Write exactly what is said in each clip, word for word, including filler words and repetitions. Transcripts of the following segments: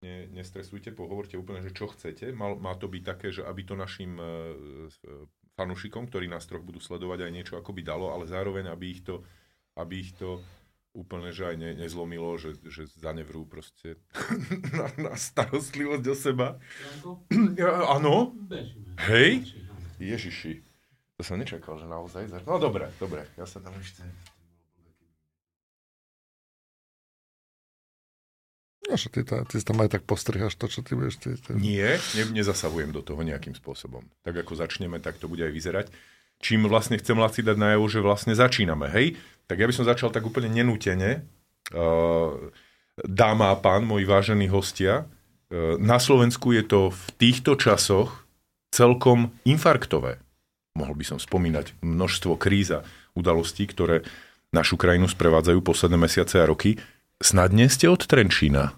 ne, nestresujte, pohovorte úplne, že čo chcete. Mal, má to byť také, že aby to našim uh, fanúšikom, ktorí nás troch budú sledovať, aj niečo akoby dalo, ale zároveň, aby ich to, aby ich to úplne, že aj ne, nezlomilo, že, že zanevrú proste na, na starostlivosť o seba. Ja, áno? Hej? Ježiši. To som nečakal, že naozaj. No dobre, dobre. Ja sa tam ešte... No, že ty, tá, ty tam aj tak postrihaš to, čo ty budeš... Ty, ty... Nie, ne, nezasahujem do toho nejakým spôsobom. Tak ako začneme, tak to bude aj vyzerať. Čím vlastne chcem Laci dať najavo, že vlastne začíname, hej? Tak ja by som začal tak úplne nenútene. Uh, dáma a pán, moji vážení hostia, uh, na Slovensku je to v týchto časoch celkom infarktové. Mohol by som spomínať množstvo kríz a udalostí, ktoré našu krajinu sprevádzajú posledné mesiace a roky. Snad nie ste od Trenčína?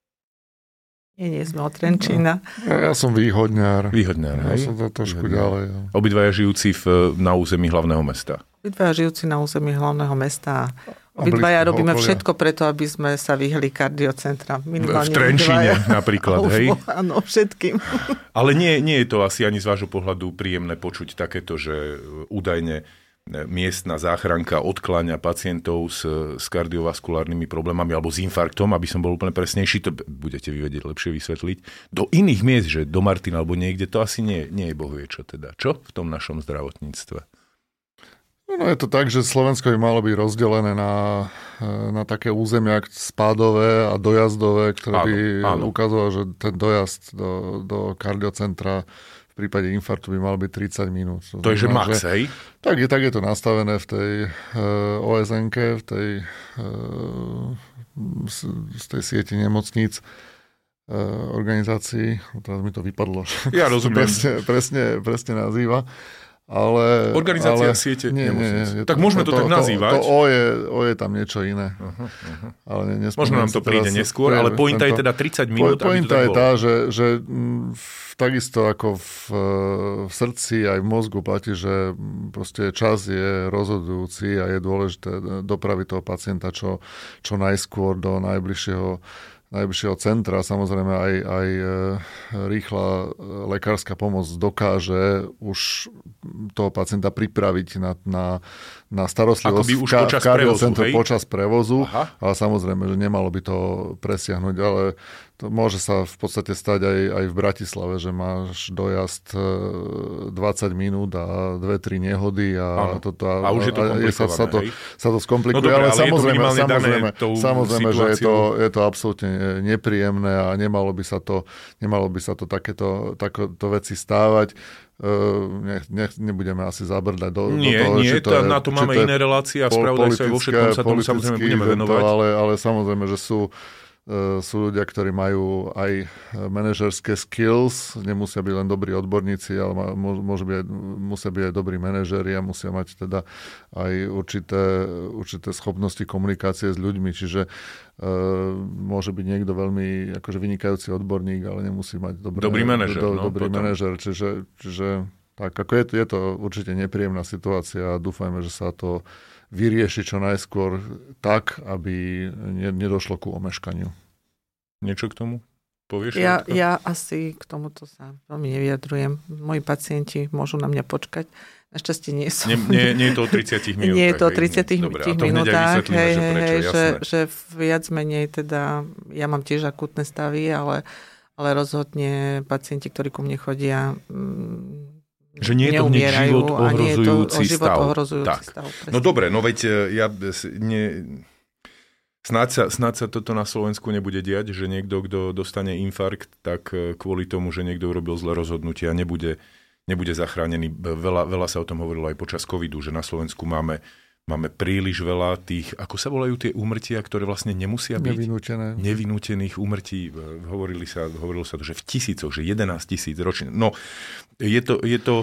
Nie, nie sme od Trenčína. No, ja som východňár. Východňár, ja hej? som to trošku ďalej. Ja. Obidvaja žijúci v, na území hlavného mesta. Obidvaja žijúci na území hlavného mesta. Obidvaja robíme okolia. Všetko preto, aby sme sa vyhli kardiocentra. V Trenčíne napríklad, hej? Áno, všetkým. Ale nie, nie je to asi ani z vášho pohľadu príjemné počuť takéto, že údajne miestna záchranka odkláňa pacientov s, s kardiovaskulárnymi problémami alebo s infarktom, aby som bol úplne presnejší, to budete vy vedieť lepšie vysvetliť, do iných miest, že do Martina alebo niekde, to asi nie, nie je bohvie čo teda. Čo v tom našom zdravotníctve? No je to tak, že Slovensko by malo byť rozdelené na, na také územia spádové a dojazdové, ktoré áno, by áno. ukázalo, že ten dojazd do, do kardiocentra v prípade infarktu by mal byť tridsať minút. To, to je, že max, hej? Tak je, tak je to nastavené v tej uh, ó es en-ke, v tej, uh, z, z tej sieti nemocníc uh, organizácií. Teraz mi to vypadlo. Ja rozumiem. presne, presne, presne nazýva. Ale, Organizácia ale, siete nie, nemocnic. Nie, tak môžeme to, to tak to, nazývať. To, to O, je, O je tam niečo iné. Uh-huh, uh-huh. Ale možno nám to príde neskôr, ale pointa je teda tridsať minút. Po, pointa je tá, že, že v, takisto ako v, v srdci aj v mozgu platí, že proste čas je rozhodujúci a je dôležité dopraviť toho pacienta čo, čo najskôr do najbližšieho najbližšieho centra. Samozrejme aj, aj rýchla lekárska pomoc dokáže už toho pacienta pripraviť na, na, na starostlivosť v, ka- počas v kardiocentru počas prevozu. Aha. Ale samozrejme, že nemalo by to presiahnuť, ale to môže sa v podstate stať aj, aj v Bratislave, že máš dojazd dvadsať minút a dve tri nehody a, toto, a, a už je to komplikované, sa, sa, to, sa to skomplikuje. No dobré, ale, ale samozrejme, je to samozrejme, samozrejme že je to, je to absolútne nepríjemné a nemalo by sa to, nemalo by sa to takéto, takéto veci stávať. Nech, nech, nebudeme asi zabrdať do, nie, do toho, nie, či to je, na to máme iné relácie a spravodajstvo aj vo všetkom sa tomu samozrejme budeme venovať. Ale, ale samozrejme, že sú sú ľudia, ktorí majú aj manažerské skills, nemusia byť len dobrí odborníci, ale môžu byť, musia byť aj dobrí manažéri a musia mať teda aj určité, určité schopnosti komunikácie s ľuďmi, čiže uh, môže byť niekto veľmi akože vynikajúci odborník, ale nemusí mať dobré, dobrý manažér. Do, no, dobrý manažér, čiže, čiže tak, ako je, je to určite nepríjemná situácia a dúfajme, že sa to vyrieši čo najskôr tak, aby nedošlo ku omeškaniu. Niečo k tomu povieš? Ja, ja asi k tomuto sa veľmi nevyjadrujem. Moji pacienti môžu na mňa počkať. Našťastie nie som. Nie, nie, nie je to o tridsiatich minútach. Nie je to o tridsiatich minútach. Hej, že, prečo, hej, že, že viac menej teda, ja mám tiež akútne stavy, ale, ale rozhodne pacienti, ktorí ku mne chodia, že nie je to hneď život ohrozujúci život stav. Ohrozujúci stav no dobre, no veď ja ne, snáď, sa, snáď sa toto na Slovensku nebude diať, že niekto, kto dostane infarkt, tak kvôli tomu, že niekto urobil zlé rozhodnutie a nebude, nebude zachránený. Veľa, veľa sa o tom hovorilo aj počas covidu, že na Slovensku máme, máme príliš veľa tých, ako sa volajú tie úmrtia, ktoré vlastne nemusia byť. Nevinútené. Nevinútených úmrtí. Hovorili sa, hovorilo sa to, že v tisícoch, že jedenásť tisíc ročne. No, je to... Je to...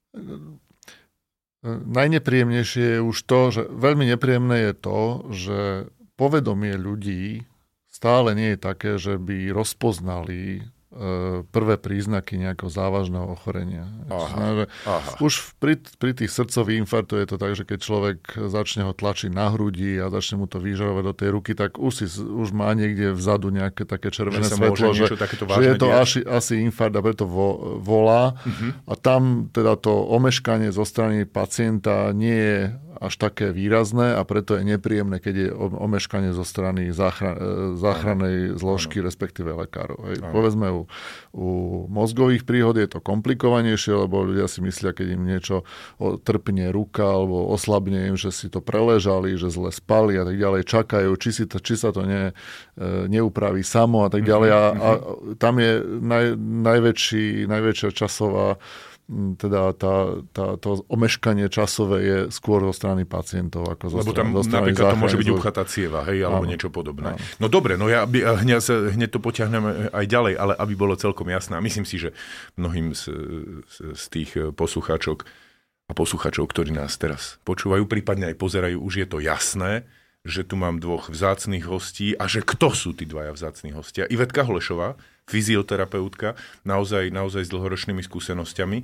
Najnepríjemnejšie je už to, že veľmi nepríjemné je to, že povedomie ľudí stále nie je také, že by rozpoznali prvé príznaky nejakého závažného ochorenia. Aha, znamená, aha. Už pri, pri tých srdcových infarktoch je to tak, že keď človek začne ho tlačiť na hrudi a začne mu to vyžarovať do tej ruky, tak už, si, už má niekde vzadu nejaké také červené že svetlo, že, že je to asi, asi infarkt a preto vo, volá. Uh-huh. A tam teda to omeškanie zo strany pacienta nie je až také výrazné a preto je nepríjemné, keď je omeškanie zo strany záchran- záchrannej zložky, ano. Respektíve lekárov. Hej. Povedzme, u, u mozgových príhod je to komplikovanejšie, lebo ľudia si myslia, keď im niečo trpne ruka alebo oslabne im, že si to preležali, že zle spali a tak ďalej, čakajú, či, si to, či sa to ne, neupraví samo a tak ďalej. A, a tam je naj, najväčší, najväčšia časová teda tá, tá, to omeškanie časové je skôr zo strany pacientov. Ako zo Lebo strany, tam zo strany napríklad to môže byť zlo... uchatá cieva, hej, alebo áno, niečo podobné. Áno. No dobre, no ja hneď, hneď to potiahneme aj ďalej, ale aby bolo celkom jasné. A myslím si, že mnohým z, z tých poslucháčok a poslucháčov, ktorí nás teraz počúvajú, prípadne aj pozerajú, už je to jasné, že tu mám dvoch vzácnych hostí a že kto sú tí dvaja vzácni hostia. Ivetka Holešová, fyzioterapeutka, naozaj, naozaj s dlhoročnými skúsenosťami, e,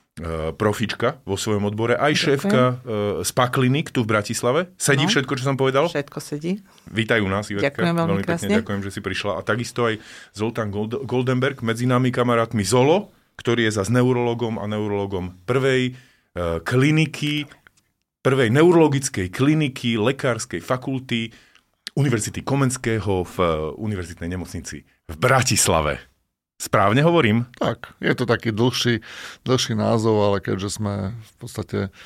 profička vo svojom odbore, aj Ďakujem. Šéfka e, Spa Clinic tu v Bratislave. Sedí no, všetko, čo som povedal? Všetko sedí. Vítajú nás, Ivetka. Ďakujem veľmi, veľmi pekne, ďakujem, že si prišla. A takisto aj Zoltán Gold- Goldenberg, medzi nami kamarátmi Zolo, ktorý je zas neurologom a neurologom prvej e, kliniky, prvej neurologickej kliniky, lekárskej fakulty Univerzity Komenského v univerzitnej nemocnici v Bratislave. Správne hovorím? Tak, je to taký dlhší, dlhší názov, ale keďže sme v podstate e,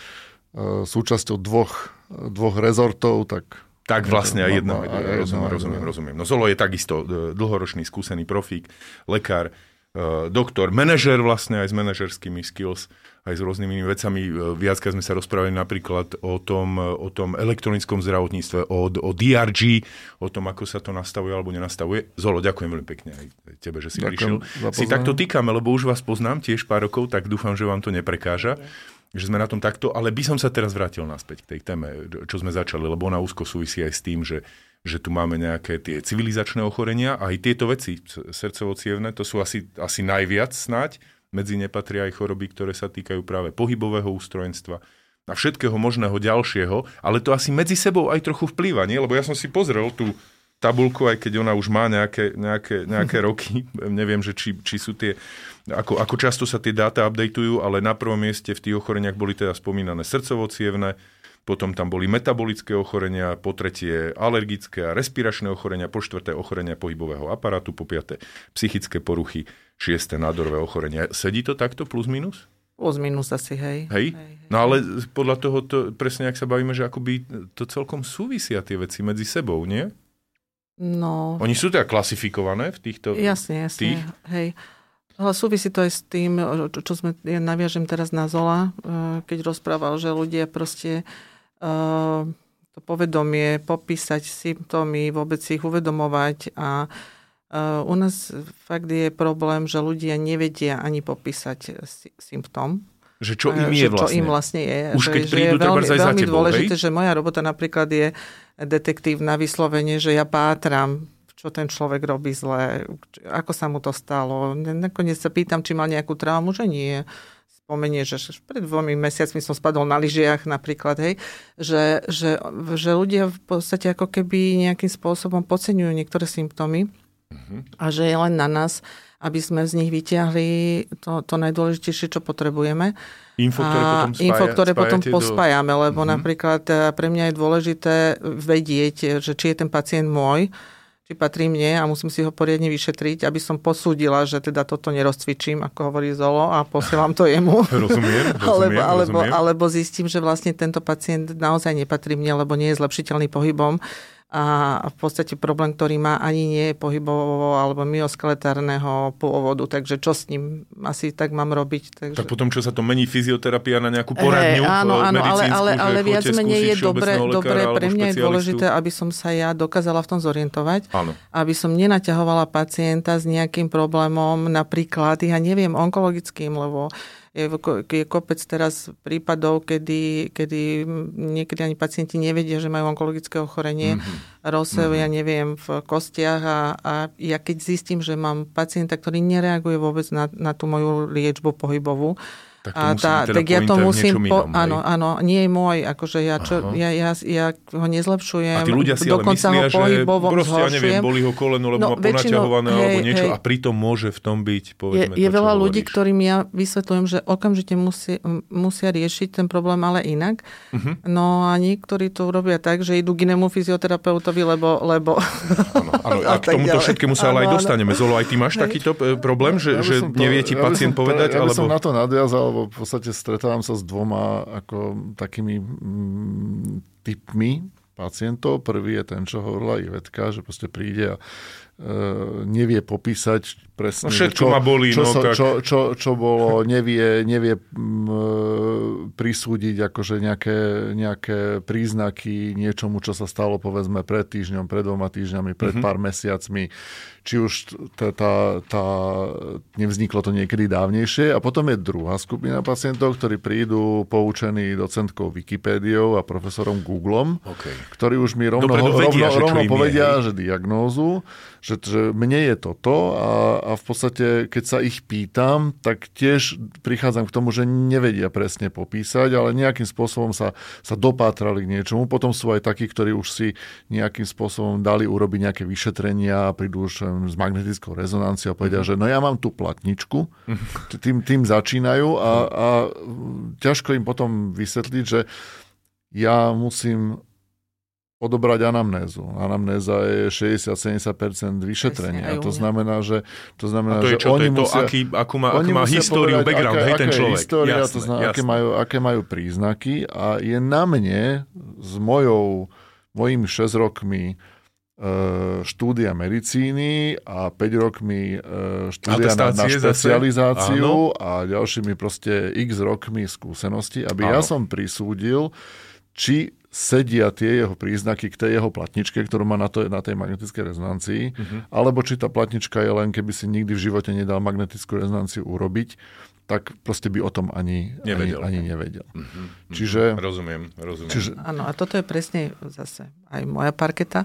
súčasťou dvoch, dvoch rezortov, tak... Tak vlastne aj jedno. Aj, aj rozumiem, jedno, rozumiem, rozumiem. No Zolo je takisto dlhoročný skúsený profík, lekár, doktor, manažer vlastne aj s manažerskými skills, aj s rôznymi vecami. Viackrát sme sa rozprávali napríklad o tom, o tom elektronickom zdravotníctve, o, o dé er gé, o tom, ako sa to nastavuje alebo nenastavuje. Zolo, ďakujem veľmi pekne aj tebe, že si ďakujem prišiel. Si takto týkame, lebo už vás poznám tiež pár rokov, tak dúfam, že vám to neprekáža, že sme na tom takto, ale by som sa teraz vrátil naspäť k tej téme, čo sme začali, lebo ona úzko súvisí aj s tým, že že tu máme nejaké tie civilizačné ochorenia a aj tieto veci srdcovo-cievne, to sú asi, asi najviac snáď, medzi nepatria aj choroby, ktoré sa týkajú práve pohybového ústrojenstva a všetkého možného ďalšieho, ale to asi medzi sebou aj trochu vplýva, nie? Lebo ja som si pozrel tú tabuľku, aj keď ona už má nejaké, nejaké, nejaké roky, neviem, že či, či sú tie, ako, ako často sa tie dáta updateujú, ale na prvom mieste v tých ochoreniach boli teda spomínané srdcovo-cievne, potom tam boli metabolické ochorenia, po tretie alergické a respiračné ochorenia, po štvrté ochorenia pohybového aparátu, po piaté psychické poruchy, šiesté nádorové ochorenia. Sedí to takto plus minus? Plus minus asi, hej. Hej? hej, hej. No ale podľa toho, to, presne ak sa bavíme, že akoby to celkom súvisia tie veci medzi sebou, nie? No. Oni sú teda klasifikované v týchto... Jasne, jasne, tých? hej. Ale súvisí to aj s tým, čo sme, ja naviažem teraz na Zola, keď rozprával, že ľudia proste Uh, to povedomie, popísať symptómy, vôbec si ich uvedomovať a uh, u nás fakt je problém, že ľudia nevedia ani popísať sy- symptóm. Že čo im je vlastne. Čo im vlastne je. Už že, keď že prídu, je veľmi, aj za veľmi tebou, dôležité, hej? Že moja robota napríklad je detektívna vyslovene, že ja pátram, čo ten človek robí zle, ako sa mu to stalo. Nakoniec sa pýtam, či mal nejakú traumu, že nie. Spomenie, že pred dvomi mesiacmi som spadol na lyžiach napríklad, hej, že, že, že ľudia v podstate ako keby nejakým spôsobom podceňujú niektoré symptómy uh-huh. a že je len na nás, aby sme z nich vyťahli to, to najdôležitejšie, čo potrebujeme. Info, ktoré potom, spája, info, ktoré potom do... pospájame, lebo uh-huh. napríklad pre mňa je dôležité vedieť, že či je ten pacient môj, či patrí mne a musím si ho poriadne vyšetriť, aby som posúdila, že teda toto nerozcvičím, ako hovorí Zolo, a posielam to jemu. Rozumiem, rozumiem, alebo, alebo, rozumiem. alebo zistím, že vlastne tento pacient naozaj nepatrí mne, lebo nie je zlepšiteľný pohybom. A v podstate problém, ktorý má, ani nie je pohybovo alebo myoskeletárneho pôvodu, takže čo s ním asi tak mám robiť. Takže... Tak potom, čo sa to mení fyzioterapia na nejakú poradňu hey, áno, áno, ale, ale, ale viac menej je dobre, lekára, dobre pre mňa je dôležité, aby som sa ja dokázala v tom zorientovať, áno. Aby som nenaťahovala pacienta s nejakým problémom, napríklad, ja neviem, onkologickým, lebo Je, je kopec teraz prípadov, kedy, kedy niekedy ani pacienti nevedia, že majú onkologické ochorenie, mm-hmm. rozsev, mm-hmm. ja neviem, v kostiach a, a ja keď zistím, že mám pacienta, ktorý nereaguje vôbec na, na tú moju liečbu pohybovú, tak, a tá, teda tak ja to musím... Po, inom, áno, áno, nie je môj, akože ja, čo, ja, ja, ja ho nezlepšujem, a tí ľudia si dokonca ale myslia, ho pohybovo že proste, ja neviem, boli ho koleno, lebo no, má ponaťahované hej, alebo niečo hej, a pritom môže v tom byť, povedzme, Je, je to, veľa hovoríš. ľudí, ktorým ja vysvetľujem, že okamžite musí, musia riešiť ten problém, ale inak. Uh-huh. No a niektorí to urobia tak, že idú k inému fyzioterapeutovi, lebo... lebo... Áno, áno, a k tomuto všetkému sa ale aj dostaneme. Zolo, aj ty máš takýto problém, že, že nevie ti pacient povedať? Ja by alebo... som na to nadviazal, lebo v podstate stretávam sa s dvoma ako takými mm, typmi pacientov. Prvý je ten, čo hovorila Ivetka, že proste príde a e, nevie popísať presne, no všetko čo, ma bolí, čo, no, so, tak... čo, čo, čo bolo, nevie, nevie m, prisúdiť akože nejaké, nejaké príznaky niečomu, čo sa stalo povedzme pred týždňom, pred dvoma týždňami, pred mm-hmm. pár mesiacmi. Či už tá, tá, tá, nevzniklo to niekedy dávnejšie. A potom je druhá skupina pacientov, ktorí prídu poučení docentkou Wikipédiou a profesorom Googlom, okay. ktorí už mi rovno, vedia, rovno, rovno povedia, je, že diagnózu, že, že mne je toto a, a v podstate, keď sa ich pýtam, tak tiež prichádzam k tomu, že nevedia presne popísať, ale nejakým spôsobom sa, sa dopátrali k niečomu. Potom sú aj takí, ktorí už si nejakým spôsobom dali urobiť nejaké vyšetrenia a prídu už s magnetickou rezonanciou a povedia, že no ja mám tú platničku, tým, tým začínajú a, a ťažko im potom vysvetliť, že ja musím odobrať anamnézu. Anamnéza je šesťdesiat až sedemdesiat percent vyšetrenia. To znamená, že to znamená, a to je že čo, oni to je to, musia, aký, akú má, akú má históriu, povedať, background, aká, hej, ten človek. História, jasné, to znamená, jasné. aké majú, aké majú príznaky a je na mne s mojou, mojimi šesť rokmi štúdia medicíny a päť rokmi štúdia na, na špecializáciu a ďalšími proste x rokmi skúsenosti, aby áno. ja som prisúdil, či sedia tie jeho príznaky k tej jeho platničke, ktorú má na, to, na tej magnetickej rezonancii, uh-huh. alebo či tá platnička je len, keby si nikdy v živote nedal magnetickú rezonanciu urobiť, tak proste by o tom ani nevedel. Ani, ani nevedel. Uh-huh. Čiže... Rozumiem, rozumiem. Čiže... Áno, a toto je presne zase aj moja parketa,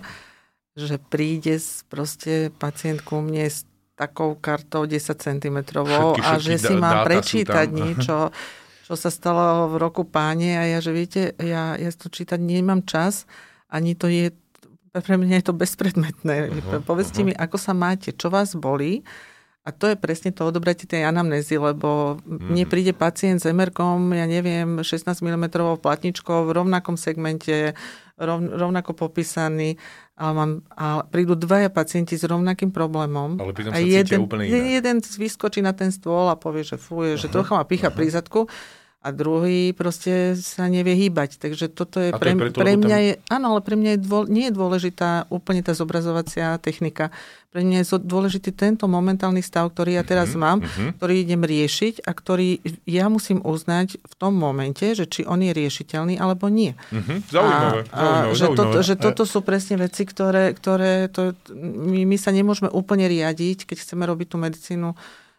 že príde proste pacient ku mne s takou kartou desať centimetrovou a že si mám prečítať niečo, čo sa stalo v roku Páne a ja, že viete, ja, ja to čítať nemám čas, ani to je, pre mňa je to bezpredmetné. Uh-huh, Povedzte uh-huh. mi, ako sa máte, čo vás bolí. A to je presne to odobratie tej anamnézy, lebo mm-hmm. mne príde pacient s em erkom, ja neviem, šestnásť milimetrov platničkou v rovnakom segmente, rov, rovnako popísaný, ale mám, a prídu dvaja pacienti s rovnakým problémom. Ale pritom sa a cítia jeden, úplne inak. Jeden vyskočí na ten stôl a povie, že fúje, uh-huh. že trocha ma pícha uh-huh. pri zadku. A druhý proste sa nevie hýbať. Takže toto je, pre, je preto, pre mňa tam... je, áno, ale pre mňa je dô, nie je dôležitá úplne tá zobrazovacia technika. Pre mňa je dôležitý tento momentálny stav, ktorý ja teraz mm-hmm, mám, mm-hmm. ktorý idem riešiť a ktorý ja musím uznať v tom momente, že či on je riešiteľný alebo nie. Mm-hmm. Zaujímavé. A, a zaujímavé, že, zaujímavé. Toto, že toto sú presne veci, ktoré, ktoré to, my, my sa nemôžeme úplne riadiť, keď chceme robiť tú medicínu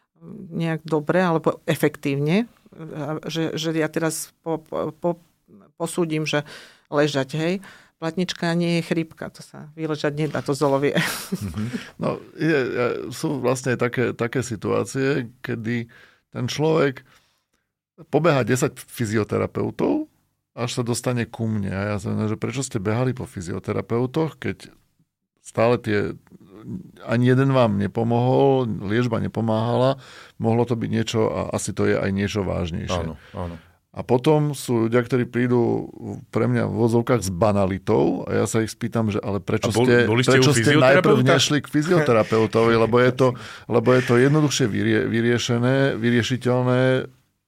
nejak dobre alebo efektívne. Že, že ja teraz po, po, posúdim, že ležať, hej, platnička nie je chrípka, to sa vyležať nedá, to zolovie. No, je, sú vlastne také, také situácie, kedy ten človek pobeha desať fyzioterapeutov, až sa dostane ku mne. A ja sa neviem, že prečo ste behali po fyzioterapeutoch, keď stále tie ani jeden vám nepomohol, liečba nepomáhala, mohlo to byť niečo a asi to je aj niečo vážnejšie. Áno, áno. A potom sú ľudia, ktorí prídu pre mňa v vozovkách s banalitou a ja sa ich spýtam, že ale prečo bol, ste, ste, prečo ste najprv nešli k fyzioterapeutovi, lebo je to, lebo je to jednoduchšie vyrie, vyriešené, vyriešiteľné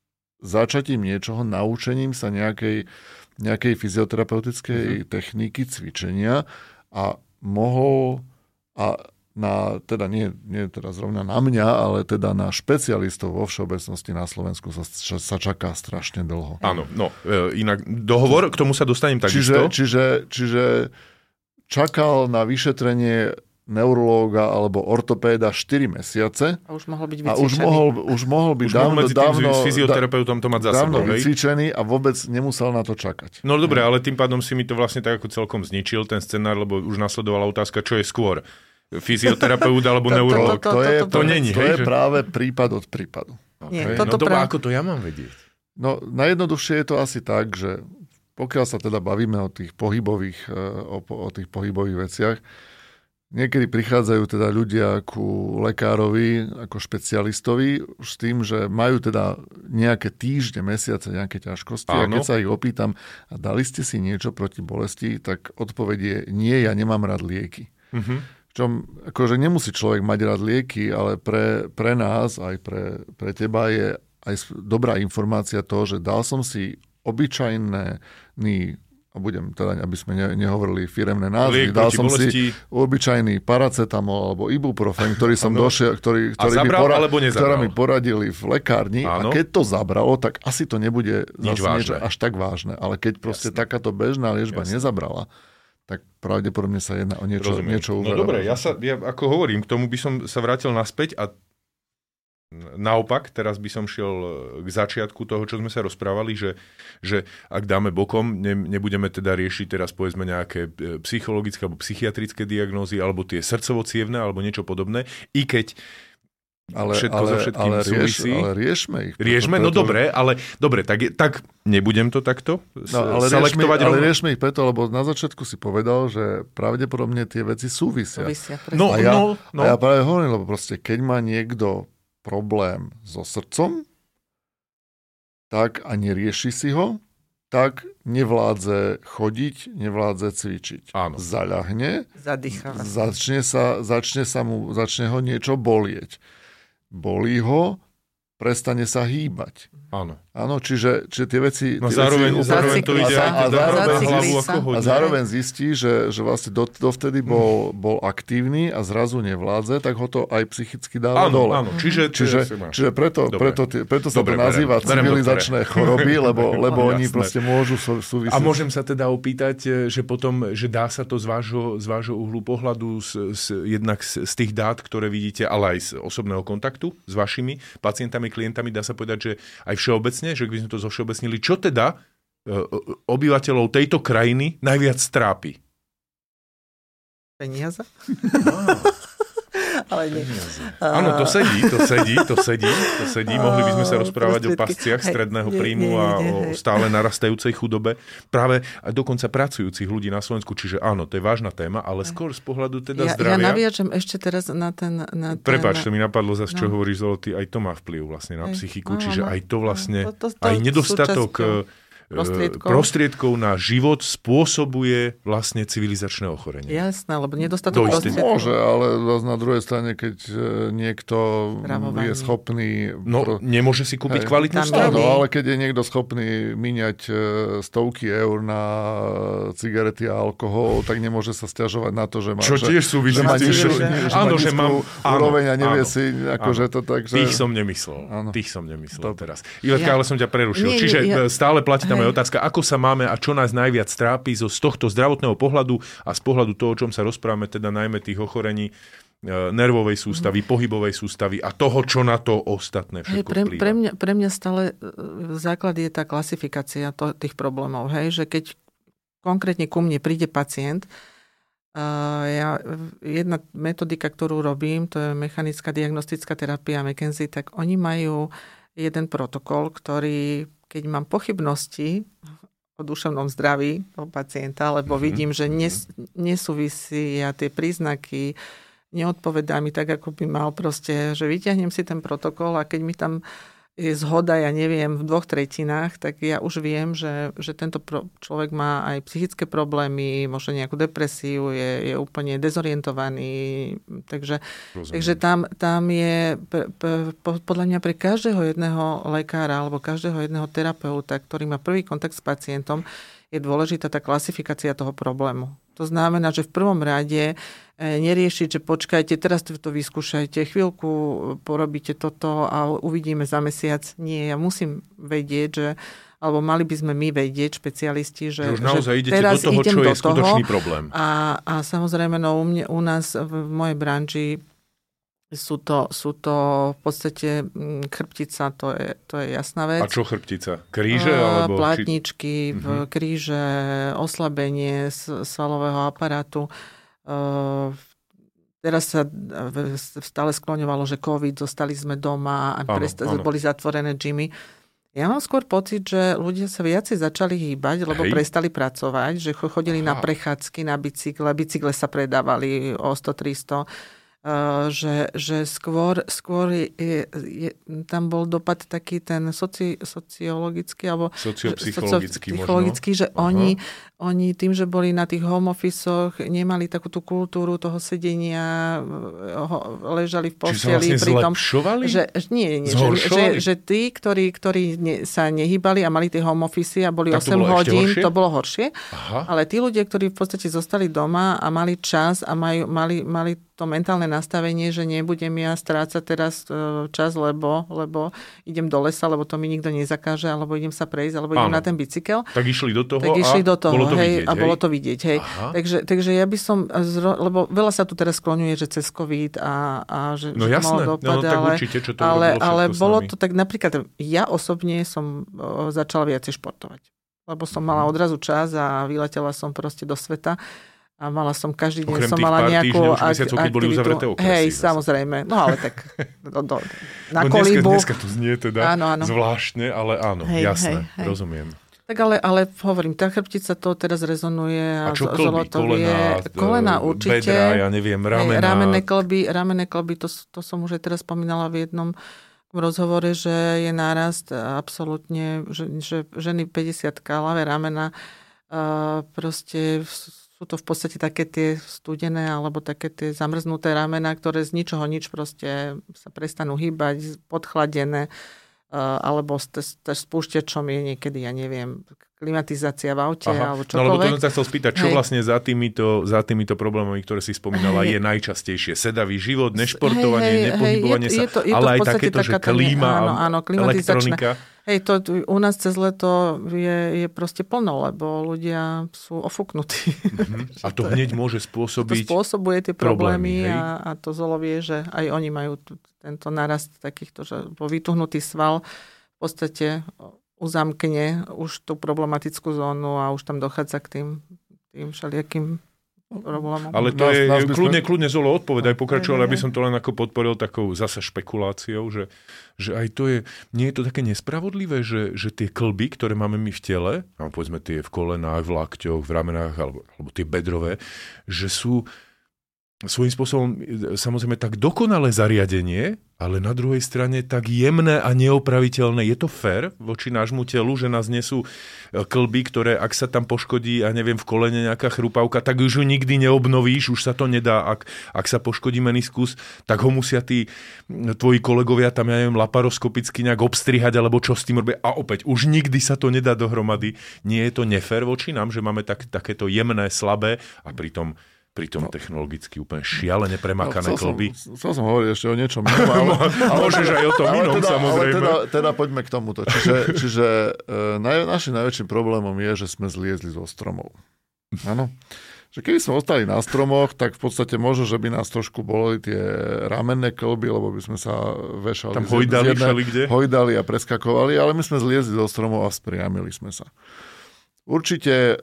začatím niečoho, naučením sa nejakej, nejakej fyzioterapeutickej mm-hmm. techniky, cvičenia a mohol a na, teda nie, nie teda zrovna na mňa, ale teda na špecialistov vo všeobecnosti na Slovensku sa, sa čaká strašne dlho. Áno, no inak dohovor, k tomu sa dostanem takisto. Čiže, čiže, čiže čakal na vyšetrenie neurológa alebo ortopéda štyri mesiace. A už mohol byť vycvičený. A už mohol, už mohol byť už dávno, medzi tým dávno, s fyzioterapeutom to mať za dávno sebou, vycvičený a vôbec nemusel na to čakať. No dobre, ale tým pádom si mi to vlastne tak ako celkom zničil, ten scenár, lebo už nasledovala otázka, čo je skôr. Fyzioterapeut alebo neurológ. To, to, to, to, to, to, není, to je práve prípad od prípadu. Nie, okay. toto no dobre, práve... ako to ja mám vedieť? No najjednoduchšie je to asi tak, že pokiaľ sa teda bavíme o tých pohybových, o, o tých pohybových veciach, niekedy prichádzajú teda ľudia ku lekárovi, ako špecialistovi, už s tým, že majú teda nejaké týždne, mesiace, nejaké ťažkosti. Áno. A keď sa ich opýtam, a dali ste si niečo proti bolesti, tak odpoveď je, nie, ja nemám rád lieky. Uh-huh. Čom, akože nemusí človek mať rád lieky, ale pre, pre nás, aj pre, pre teba je aj dobrá informácia to, že dal som si obyčajný, a budem teda, aby sme ne, nehovorili firemné názvy, dal som bolesti. si obyčajný paracetamol alebo ibuprofen, ktorý som došiel, ktorý, ktorý a zabral, mi pora- alebo nezabral? ktoré mi poradili v lekárni. Áno. A keď to zabralo, tak asi to nebude Nič zase niečo až tak vážne. Ale keď proste Jasne. takáto bežná liečba Jasne. nezabrala, tak pravdepodobne sa jedná o niečo, niečo uverovať. No dobre, ja sa, ja ako hovorím, k tomu by som sa vrátil naspäť a naopak, teraz by som šiel k začiatku toho, čo sme sa rozprávali, že, že ak dáme bokom, ne, nebudeme teda riešiť teraz povedzme nejaké psychologické alebo psychiatrické diagnózy, alebo tie srdcovo-cievne, alebo niečo podobné, i keď Ale, všetko ale, so všetkým ale, rieš, súvisí. ale riešme ich. Riešme, preto, no dobre, ale dobre, tak, tak nebudem to takto no, ale selektovať. Riešme, ale riešme ich preto, lebo na začiatku si povedal, že pravdepodobne tie veci súvisia. súvisia no, a, ja, no, no. a ja práve hovorím, lebo proste keď má niekto problém so srdcom, tak a nerieši si ho, tak nevládze chodiť, nevládze cvičiť. Áno. Zaľahne, Zadýchava. začne sa, začne sa mu, začne ho niečo bolieť. Bolí ho, prestane sa hýbať. Áno. Áno, čiže, čiže tie veci... No tie zároveň, veci zároveň to ide aj teda na hlavu ako hodne. A zároveň zistí, že, že vlastne dovtedy bol, bol aktívny a zrazu nevládze, tak ho to aj psychicky dáva áno, dole. Áno, čiže... Čiže, čiže preto, preto, preto sa Dobre, to nazýva berem, civilizačné berem, choroby, lebo, lebo oni proste môžu súvisieť. A môžem sa teda opýtať, že potom, že dá sa to z vášho, z vášho uhlu pohľadu, z, z, jednak z, z tých dát, ktoré vidíte, ale aj z osobného kontaktu s vašimi pacientami, klientami, dá sa povedať, že aj všeobecne, že by sme to zovšeobecnili, čo teda obyvateľov tejto krajiny najviac trápi? Peniaze? No. Ale nie. Áno, to sedí, to sedí, to sedí, to sedí. Mohli by sme sa rozprávať o pasciach stredného príjmu a o stále narastajúcej chudobe. Práve aj dokonca pracujúcich ľudí na Slovensku, čiže áno, to je vážna téma, ale skôr z pohľadu teda ja, zdravia. Ja naviažem ešte teraz na ten... Na ten... Prepáč, to mi napadlo zase, čo no. hovoríš, Zolty, aj to má vplyv vlastne na psychiku, no, čiže no, aj to vlastne, no, to, to, to aj nedostatok... Prostriedkov. prostriedkov na život spôsobuje vlastne civilizačné ochorenie. Jasné, lebo nedostatok prostriedkov. Môže, ale na druhej strane, keď niekto Pravovanie. je schopný... No, pro... nemôže si kúpiť hej, kvalitnú No, stravu. ale keď je niekto schopný míňať stovky eur na cigarety a alkohol, tak nemôže sa sťažovať na to, že má... Čo tiež súvisí. Že má nízku, že, že áno, že mám... úroveň a nevie áno, si, akože to tak, že... Tých som nemyslel. Áno. Tých som nemyslel to... teraz. Ivetka, ja... ale som ťa prerušil. Nie, Čiže nie, ja... stále platí moja otázka, ako sa máme a čo nás najviac trápi zo, z tohto zdravotného pohľadu a z pohľadu toho, o čom sa rozprávame, teda najmä tých ochorení e, nervovej sústavy, mm. pohybovej sústavy a toho, čo na to ostatné všetko hej, pre, vplýva. Pre mňa, pre mňa stále základ je tá klasifikácia to, tých problémov. Hej, že keď konkrétne ku mne príde pacient, uh, ja, jedna metodika, ktorú robím, to je mechanická diagnostická terapia McKenzie, tak oni majú jeden protokol, ktorý keď mám pochybnosti o duševnom zdraví toho pacienta, lebo mm-hmm. vidím, že nes, nesúvisia tie príznaky, neodpovedá mi tak, ako by mal proste, že vyťahnem si ten protokol a keď mi tam je zhoda, ja neviem, v dvoch tretinách, tak ja už viem, že, že tento pro, človek má aj psychické problémy, možno nejakú depresiu, je, je úplne dezorientovaný. Takže, takže tam, tam je p, p, podľa mňa pre každého jedného lekára alebo každého jedného terapeuta, ktorý má prvý kontakt s pacientom, je dôležitá tá klasifikácia toho problému. To znamená, že v prvom rade neriešiť, že počkajte, teraz to vyskúšajte, chvíľku porobíte toto a uvidíme za mesiac. Nie, ja musím vedieť, že, alebo mali by sme my vedieť, špecialisti, že, že už naozaj že idete teraz do toho, idem čo do je skutočný toho, problém. A, a samozrejme, no u, mne, u nás v mojej branži sú to, sú to v podstate chrbtica, to je, to je jasná vec. A čo chrbtica? Kríže? Alebo Plátničky, či... uh-huh. kríže, oslabenie svalového aparátu. Teraz sa stále skloňovalo, že COVID, zostali sme doma a áno, presta- áno. boli zatvorené gymy. Ja mám skôr pocit, že ľudia sa viacej začali hýbať, lebo Hej. prestali pracovať, že chodili Aha. na prechádzky, na bicykle, bicykle sa predávali o sto tristo. Uh, že, že skôr, skôr je, je, tam bol dopad taký ten soci, sociologický alebo sociopsychologický, sociopsychologický že oni, oni tým, že boli na tých home office-och, nemali takú tú kultúru toho sedenia, ho, ležali v posteli. Čiže sa vlastne zlepšovali? Že, nie, nie, že, že, že tí, ktorí, ktorí ne, sa nehýbali a mali tie home office a boli tak osem hodín, to bolo horšie. Aha. Ale tí ľudia, ktorí v podstate zostali doma a mali čas a majú, mali, mali to mentálne nastavenie, že nebudem ja strácať teraz čas, lebo, lebo idem do lesa, lebo to mi nikto nezakáže, alebo idem sa prejsť, alebo idem Áno. na ten bicykel. Tak išli do toho, tak išli a, do toho, bolo to hej, vidieť. A hej? bolo to vidieť. Hej. Takže, takže ja by som, lebo veľa sa tu teraz skloňuje, že cez COVID a, a že, no že jasné, malo dopad, no, tak ale, určite, čo to ale, bolo ale bolo nami. to tak, napríklad ja osobne som začala viacej športovať, lebo som mala odrazu čas a vyletela som proste do sveta. A mala som, každý deň Okrem som mala nejakú ak- keď boli uzavreté okresy. Hej, zase. Samozrejme. No ale tak do, do, na no, kolíbu. Dneska, dneska to znie teda áno, áno. zvláštne, ale áno, hej, jasné, hej, hej. rozumiem. Tak ale, ale hovorím, tá chrbtica to teraz rezonuje. A čo klby? Kolena, kolena určite. Bedra, ja neviem, ramena. Hej, ramenné klby, ramenné klby, to, to som už aj teraz spomínala v jednom rozhovore, že je nárast absolútne, že, že ženy päťdesiatka, ľavé ramena, uh, proste sú to v podstate také tie studené alebo také tie zamrznuté ramená, ktoré z ničoho nič proste sa prestanú hýbať, podchladené, alebo s, s, s spúšťačom je niekedy, ja neviem, klimatizácia v aute Aha. alebo čokoľvek. No lebo to som sa chcel spýtať, čo Hej. vlastne za týmito, za týmito problémami, ktoré si spomínala, Hej. je najčastejšie? Sedavý život, nešportovanie, Hej, nepohybovanie je, sa, je to, je to ale aj takéto, že klíma, áno, áno, elektronika. Hej, to u nás cez leto je, je proste plno, lebo ľudia sú ofúknutí. Mm-hmm. A to hneď môže spôsobiť to spôsobuje tie problémy, problémy a, a to Zolo vie, že aj oni majú t- tento narast takýchto, že vytuhnutý sval v podstate uzamkne už tú problematickú zónu a už tam dochádza k tým, tým všelijakým problémom. Ale to nás, je, nás kľudne, sme... kľudne Zolo odpovedaj, pokračoval, aby som to len ako podporil takou zase špekuláciou, že, že aj to je, nie je to také nespravodlivé, že, že tie klby, ktoré máme my v tele, a povedzme tie v kolenách, v lakťoch, v ramenách, alebo, alebo tie bedrové, že sú svojím spôsobom samozrejme tak dokonalé zariadenie, ale na druhej strane tak jemné a neopraviteľné. Je to fér voči nášmu telu, že nás nesú klby, ktoré ak sa tam poškodí, ja neviem, v kolene nejaká chrupavka, tak už ju nikdy neobnovíš, už sa to nedá. Ak, ak sa poškodí meniskus, tak ho musia tí tvoji kolegovia tam, ja neviem, laparoskopicky nejak obstrihať, alebo čo s tým robia. A opäť, už nikdy sa to nedá dohromady. Nie je to nefér voči nám, že máme tak, takéto jemné, slabé a pritom pritom no. technologicky úplne šialene premakané no, klby. Chcel som hovoriť ešte o niečom inom. Ale, ale, Môžeš aj o tom inom, teda, samozrejme. Ale teda, teda poďme k tomuto. Čiže, čiže e, naj, našim najväčším problémom je, že sme zliezli zo stromov. Áno. Že keby sme ostali na stromoch, tak v podstate možno, že by nás trošku boli tie ramenné klby, lebo by sme sa vešali. Tam hojdali, všelikde? Hojdali a preskakovali, ale my sme zliezli zo stromov a spriamili sme sa. Určite e,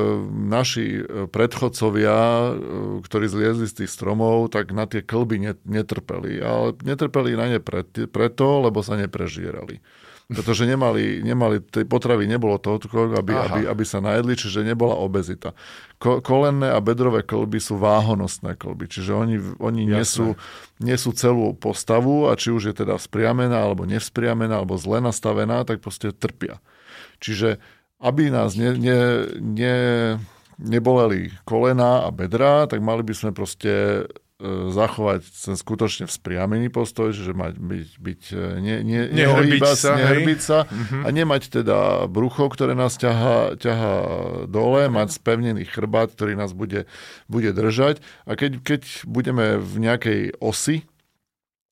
naši predchodcovia, e, ktorí zliezli z tých stromov, tak na tie klby netrpeli. Ale netrpeli na ne preto, lebo sa neprežierali. Pretože nemali, nemali tej potravy nebolo toľko, aby, aby, aby sa najedli, čiže nebola obezita. Ko, kolenné a bedrové klby sú váhonosné klby, čiže oni, oni nesú, nesú celú postavu a či už je teda spriamená, alebo nevspriamená, alebo zle nastavená, tak proste trpia. Čiže aby nás ne, ne, ne, neboleli kolena a bedrá, tak mali by sme proste e, zachovať ten skutočne vzpriamený postoj, že mať byť, byť ne, ne, nehrbiť sa, nehrbiť sa a nemať teda brucho, ktoré nás ťahá, ťahá dole, mať spevnený chrbát, ktorý nás bude, bude držať. A keď, keď budeme v nejakej osi,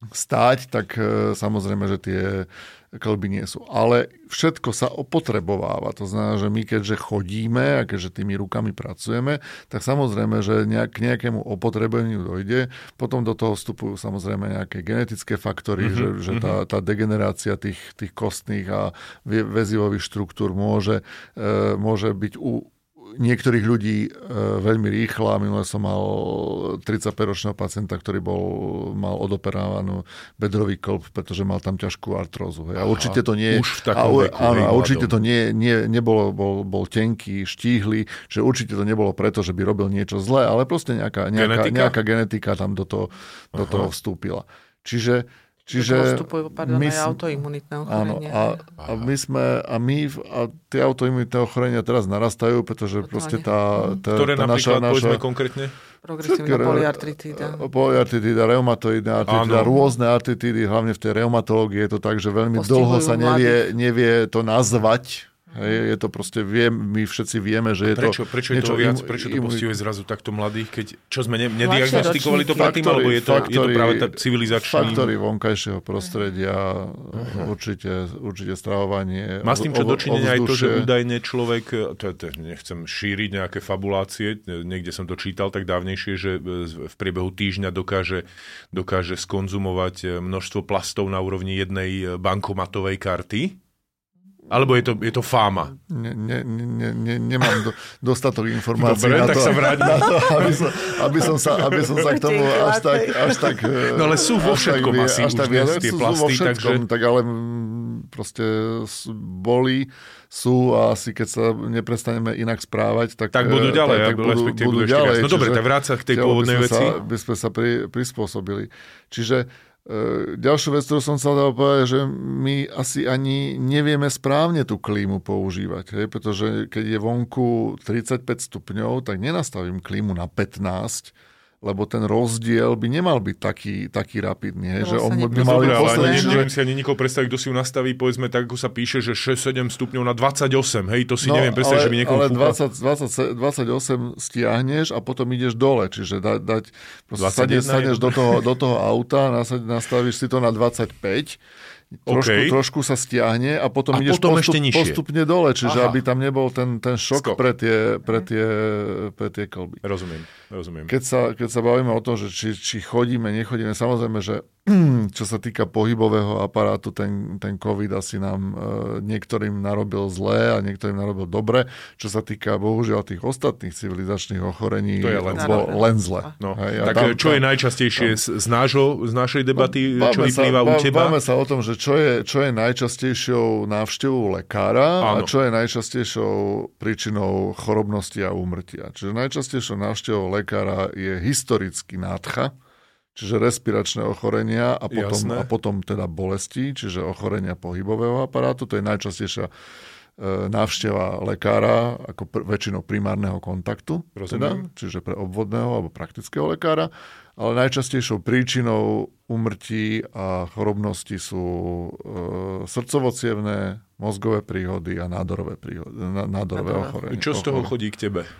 stáť, tak samozrejme, že tie kĺby nie sú. Ale všetko sa opotrebováva. To znamená, že my keďže chodíme a keďže tými rukami pracujeme, tak samozrejme, že nejak, k nejakému opotrebeniu dojde. Potom do toho vstupujú samozrejme nejaké genetické faktory, mm-hmm. že, že tá, tá degenerácia tých, tých kostných a väzivových štruktúr môže, e, môže byť u niektorých ľudí e, veľmi rýchla. Minule som mal tridsaťpäťročného pacienta, ktorý bol, mal odoperovanú bedrový kĺb, pretože mal tam ťažkú artrózu. A určite to nie, už v takom veku, áno, a určite to nie, nie, nebolo, bol, bol tenký, štíhly, že určite to nebolo preto, že by robil niečo zlé, ale proste nejaká, nejaká, genetika? nejaká genetika tam do toho, do toho vstúpila. Čiže Čiže vstupujú, pardon, my, aj autoimunitné ochorenia. Áno, a, a my sme, a my, a tie autoimunitné ochorenia teraz narastajú, pretože proste tá, tá, Ktoré tá napríklad, naša, povedzme naša, konkrétne? Progresívna poliartritída. Poliartritída, reumatoidná artritída, rôzne artritídy, hlavne v tej reumatológii je to tak, že veľmi Postihujú dlho sa nevie, nevie to nazvať. Hej, je to proste, vie, my všetci vieme, že je prečo, to... Prečo je to viac, prečo to postihuje zrazu takto mladých, keď, čo sme ne, nediagnostikovali to predtým, alebo je to, faktory, je to práve tá civilizačná... Faktory vonkajšieho prostredia, uh-huh. určite, určite stravovanie. Má s tým čo dočinenia aj to, že údajne človek, to, to, nechcem šíriť nejaké fabulácie, niekde som to čítal tak dávnejšie, že v priebehu týždňa dokáže, dokáže skonzumovať množstvo plastov na úrovni jednej bankomatovej karty. Alebo je to, je to fáma? Ne, ne, ne, ne, nemám do, dostatok informácií Dobre, na, tak to, sa vráť. na to, aby som, aby, som sa, aby som sa k tomu až tak... Až tak no ale sú vo všetkom tak, asi až už tak, dnes sú, tie sú plasty, všetkom, takže... Tak ale proste boli, sú a asi keď sa neprestaneme inak správať, tak... Tak budú ďalej, tak, tak budú, budú, budú ďalej. No dobre, tak vráť sa k tej pôvodnej by veci. Sa, by sme sa pri, prispôsobili. Čiže E, ďalšiu vec, ktorú som chcel povedať, že my asi ani nevieme správne tú klímu používať, hej? Pretože keď je vonku tridsaťpäť stupňov, tak nenastavím klímu na pätnásť, lebo ten rozdiel by nemal byť taký, taký rapidný. Hej? Že on by mal byť posledný. Že... Neviem si ani nikoho predstaviť, kto si ju nastaví, povedzme tak, ako sa píše, že šesť sedem stupňov na dvadsaťosem. Hej, to si no, neviem predstaviť, ale, že by niekoho ale fúka. dvadsať, dvadsať, dvadsaťosem stiahneš a potom ideš dole. Čiže da, dať, sadneš, sadneš do toho, do toho auta, nastavíš si to na dvadsaťpäť, Trošku, okay. trošku sa stiahne a potom a ideš potom postup, postupne dole, čiže Aha. aby tam nebol ten, ten šok pre tie, pre, tie, pre tie kĺby. Rozumiem, rozumiem. Keď sa, keď sa bavíme o tom, že či, či chodíme, nechodíme, samozrejme, že čo sa týka pohybového aparátu, ten, ten COVID asi nám e, niektorým narobil zlé a niektorým narobil dobre. Čo sa týka, bohužiaľ, tých ostatných civilizačných ochorení, to je len, bolo len zle. No. Tak tam, čo tam, je najčastejšie tam, z, nášho, z našej debaty, no, čo vyplýva u teba? Bavme sa o tom, že čo je, čo je najčastejšou návštevou lekára Áno. a čo je najčastejšou príčinou chorobnosti a úmrtia. Čiže najčastejšou návštevou lekára je historicky nádcha, čiže respiračné ochorenia a potom, a potom teda bolesti, čiže ochorenia pohybového aparátu. To je najčastejšia e, návšteva lekára ako pr- väčšinou primárneho kontaktu, teda, čiže pre obvodného alebo praktického lekára. Ale najčastejšou príčinou úmrtí a chorobnosti sú e, srdcovo-cievne, mozgové príhody a nádorové, príhody, nádorové ochorenia. Čo z toho chodí k tebe?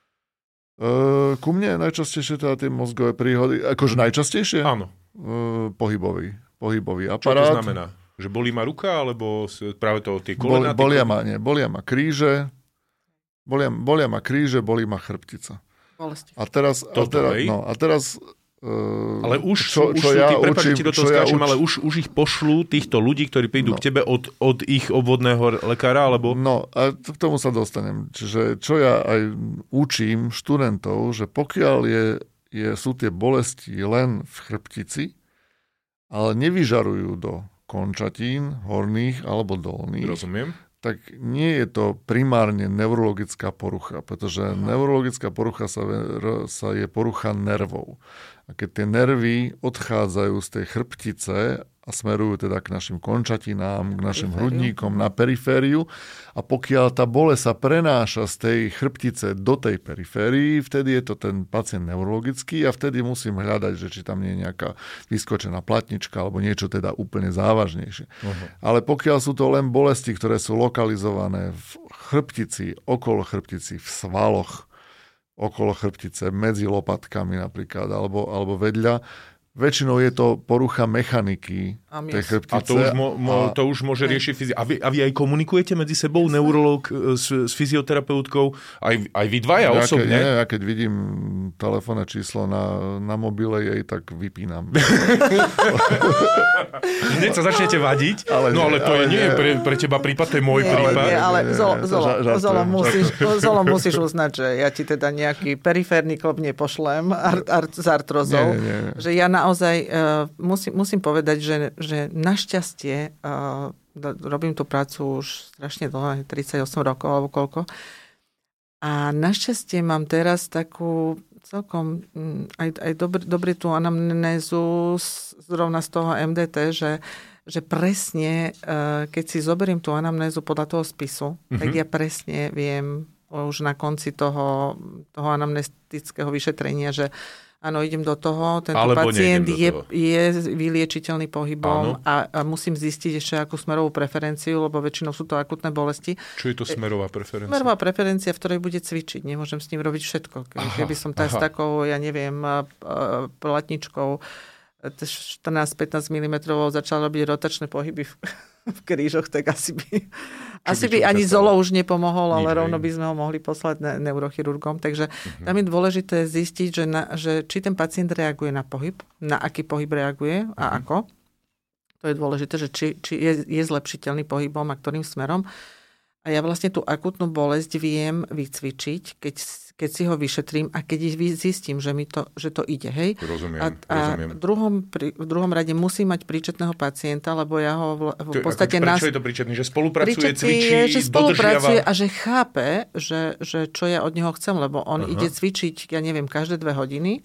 Uh, ku mne najčastejšie teda tie mozgové príhody, akože najčastejšie? Áno. Uh, pohybový, pohybový aparát. Čo to znamená? Že bolí ma ruka, alebo práve to tie kolená? Bol, bolia, ma, nie, bolia ma kríže, bolia, bolia ma kríže, bolí ma chrbtica. Bolesti. A teraz, a teraz, no, a teraz Uh, ale už čo, sú, už čo sú ja tí, prepáč, ti do toho skáčem, ja uč... ale už, už ich pošlú týchto ľudí, ktorí prídu no. k tebe od, od ich obvodného lekára, alebo... No, a k tomu sa dostanem. Čiže čo ja aj učím študentov, že pokiaľ je, je, sú tie bolesti len v chrbtici, ale nevyžarujú do končatín, horných alebo dolných, Rozumiem. tak nie je to primárne neurologická porucha, pretože Aha. neurologická porucha sa, sa je porucha nervov. A keď tie nervy odchádzajú z tej chrbtice a smerujú teda k našim končatinám, k našim hrudníkom na perifériu a pokiaľ tá bolesť sa prenáša z tej chrbtice do tej periférii, vtedy je to ten pacient neurologický a vtedy musím hľadať, že či tam nie je nejaká vyskočená platnička alebo niečo teda úplne závažnejšie. Uh-huh. Ale pokiaľ sú to len bolesti, ktoré sú lokalizované v chrbtici, okolo chrbtici, v svaloch, okolo chrbtice, medzi lopatkami napríklad, alebo, alebo vedľa, väčšinou je to porucha mechaniky tej chrbtice. A to už, mo, mo, to už môže riešiť fyziológ. A vy, a vy aj komunikujete medzi sebou, neurológ s, s fyzioterapeutkou? Aj, aj vy dvaja ja, osobne? Keď, nie, ja keď vidím telefónne číslo na, na mobile jej, tak vypínam. Hneď sa začnete vadiť? Ale no ale to ale je, nie je pre, pre teba prípad, to je môj nie, prípad. Nie, ale Zolo, Zolo, Zolo, musíš, Zolo musíš uznať, že ja ti teda nejaký periférny klop nepošlem art, art, z artrozou. Nie, nie, nie. Že ja naozaj uh, musím, musím povedať, že, že našťastie uh, robím tú prácu už strašne dlho, tridsaťosem rokov alebo koľko. A našťastie mám teraz takú celkom aj, aj dobrý, dobrý tú anamnézu zrovna z toho em dé té, že, že presne, uh, keď si zoberiem tú anamnézu podľa toho spisu, mm-hmm. tak ja presne viem už na konci toho, toho anamnestického vyšetrenia, že áno, idem do toho, tento alebo pacient je, je vyliečiteľný pohybom a, a musím zistiť ešte akú smerovú preferenciu, lebo väčšinou sú to akutné bolesti. Čo je to smerová preferencia? Smerová preferencia, v ktorej bude cvičiť. Nemôžem s ním robiť všetko. Keby, aha, keby som tak s takou, ja neviem, platničkou štrnásť pätnásť milimetrov začal robiť rotačné pohyby v, v krížoch, tak asi by, asi by ani Zolo už nepomohol, ale rovno by sme ho mohli poslať ne, neurochirurgom. Takže uh-huh. tam je dôležité zistiť, že, na, že či ten pacient reaguje na pohyb, na aký pohyb reaguje a uh-huh. ako. To je dôležité, že či, či je, je zlepšiteľný pohybom a ktorým smerom. A ja vlastne tú akútnu bolesť viem vycvičiť, keď, keď si ho vyšetrím a keď zistím, že, mi to, že to ide. Hej? Rozumiem, a a rozumiem. V, druhom, v druhom rade musím mať príčetného pacienta, lebo ja ho v, v podstate... Prečo nás... je to príčetný? Že spolupracuje, príčetný cvičí, je, že spolupracuje dodržiava... a že chápe, že, že čo ja od neho chcem, lebo on Aha. ide cvičiť, ja neviem, každé dve hodiny,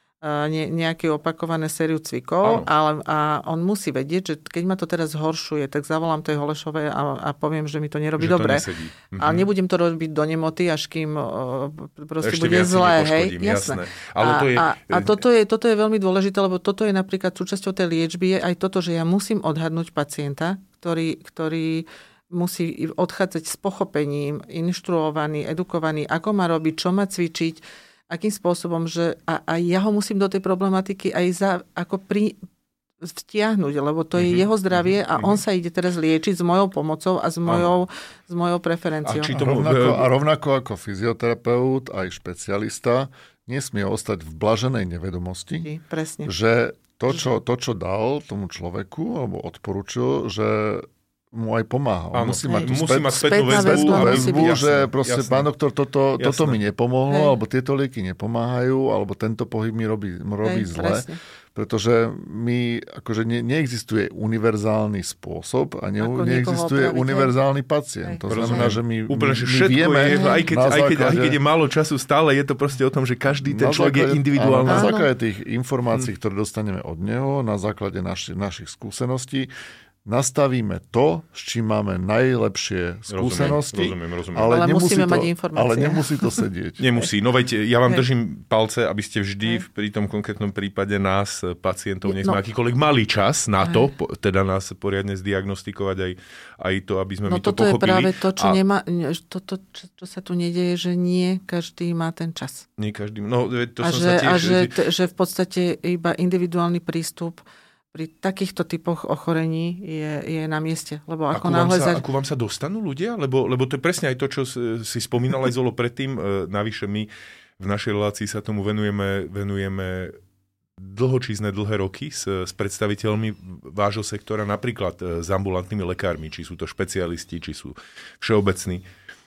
Ne, nejaké opakované sériu cvikov, ale a on musí vedieť, že keď ma to teraz zhoršuje, tak zavolám tej Holešovej a, a poviem, že mi to nerobí že dobre. To mhm. Ale nebudem to robiť do nemoty, až kým uh, proste ešte bude zlé. Hej? Jasné. Ale a, to je... a, a toto, je, toto je veľmi dôležité, lebo toto je napríklad súčasťou tej liečby, je aj toto, že ja musím odhadnúť pacienta, ktorý, ktorý musí odchádzať s pochopením, inštruovaný, edukovaný, ako má robiť, čo má cvičiť, akým spôsobom, že a, a ja ho musím do tej problematiky aj za, ako pri, vtiahnuť, lebo to je mm-hmm. jeho zdravie a mm-hmm. on sa ide teraz liečiť s mojou pomocou a s mojou, s mojou preferenciou. A, či tomu... a, rovnako, a rovnako ako fyzioterapeut, aj špecialista, nesmie ostať v blaženej nevedomosti, presne. Že to čo, to, čo dal tomu človeku, alebo odporúčil, že mu aj pomáha. Áno, musí mať, musí spät, mať spätnú väzbu, väzbu že proste, jasné. Pán doktor, toto, toto mi nepomohlo, Hej. alebo tieto lieky nepomáhajú, alebo tento pohyb mi robí, robí Hej, zle. Presne. Pretože my, akože ne, neexistuje univerzálny spôsob a ne, neexistuje univerzálny pacient. Hej. To znamená, že my, úplne, že my všetko vieme... Je, aj, keď, aj, keď, aj keď je málo času, stále je to proste o tom, že každý ten človek základe, je individuálny. Na základe tých informácií, ktoré dostaneme od neho, na základe naši, našich skúseností, nastavíme to, s čím máme najlepšie skúsenosti, rozumiem, rozumiem, rozumiem. Ale, ale musíme to, mať informácie. Ale nemusí to sedieť. Nemusí. No veď ja vám držím palce, aby ste vždy pri tom konkrétnom prípade nás, pacientov, nech sme no. akýkoľvek malý čas na to, po, teda nás poriadne zdiagnostikovať aj, aj to, aby sme no, my to pochopili. No toto je práve to, čo, a... nemá, to, to, čo, čo sa tu nedieje, že nie každý má ten čas. Nie každý. No, to a som že, sa tiež... A že, že v podstate iba individuálny prístup pri takýchto typoch ochorení je, je na mieste. Lebo ako, ako, náhle vám sa, za... ako vám sa dostanú ľudia? Lebo, lebo to je presne aj to, čo si spomínal aj Zolo predtým. Navyše my v našej relácii sa tomu venujeme, venujeme dlhočízne dlhé roky s, s predstaviteľmi vášho sektora, napríklad s ambulantnými lekármi, či sú to špecialisti, či sú všeobecní.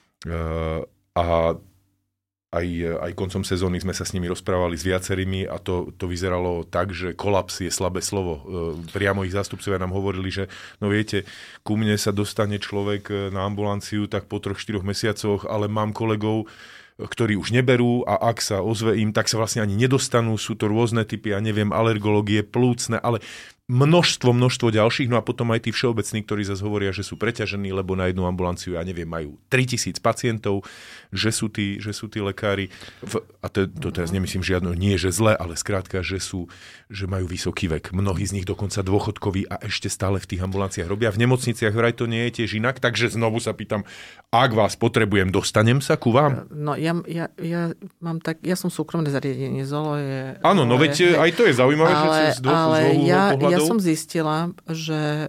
A Aj, aj koncom sezóny sme sa s nimi rozprávali s viacerými a to, to vyzeralo tak, že kolaps je slabé slovo. Priamo ich zástupcovia nám hovorili, že no viete, ku mne sa dostane človek na ambulanciu tak po troch, štyroch mesiacoch, ale mám kolegov, ktorí už neberú a ak sa ozve im, tak sa vlastne ani nedostanú. Sú to rôzne typy, ja neviem, alergológie, plúcne, ale množstvo, množstvo ďalších, no a potom aj tí všeobecní, ktorí zase hovoria, že sú preťažení, lebo na jednu ambulanciu, ja neviem, majú tritisíc pacientov, že sú tí, že sú tí lekári, v, a to, to teraz nemyslím žiadno, nie že zle, ale skrátka, že sú, že majú vysoký vek. Mnohí z nich dokonca dôchodkoví a ešte stále v tých ambulanciách robia. V nemocniciach vraj to nie je tiež inak, takže znovu sa pýtam, ak vás potrebujem, dostanem sa ku vám? No ja, ja, ja mám tak, ja som súkromné zariadenie, Zolo je... Áno, no veď aj to je zaujímavé, ale, že z dvoch, ale z dvoch ja, pohľadov. ja som zistila, že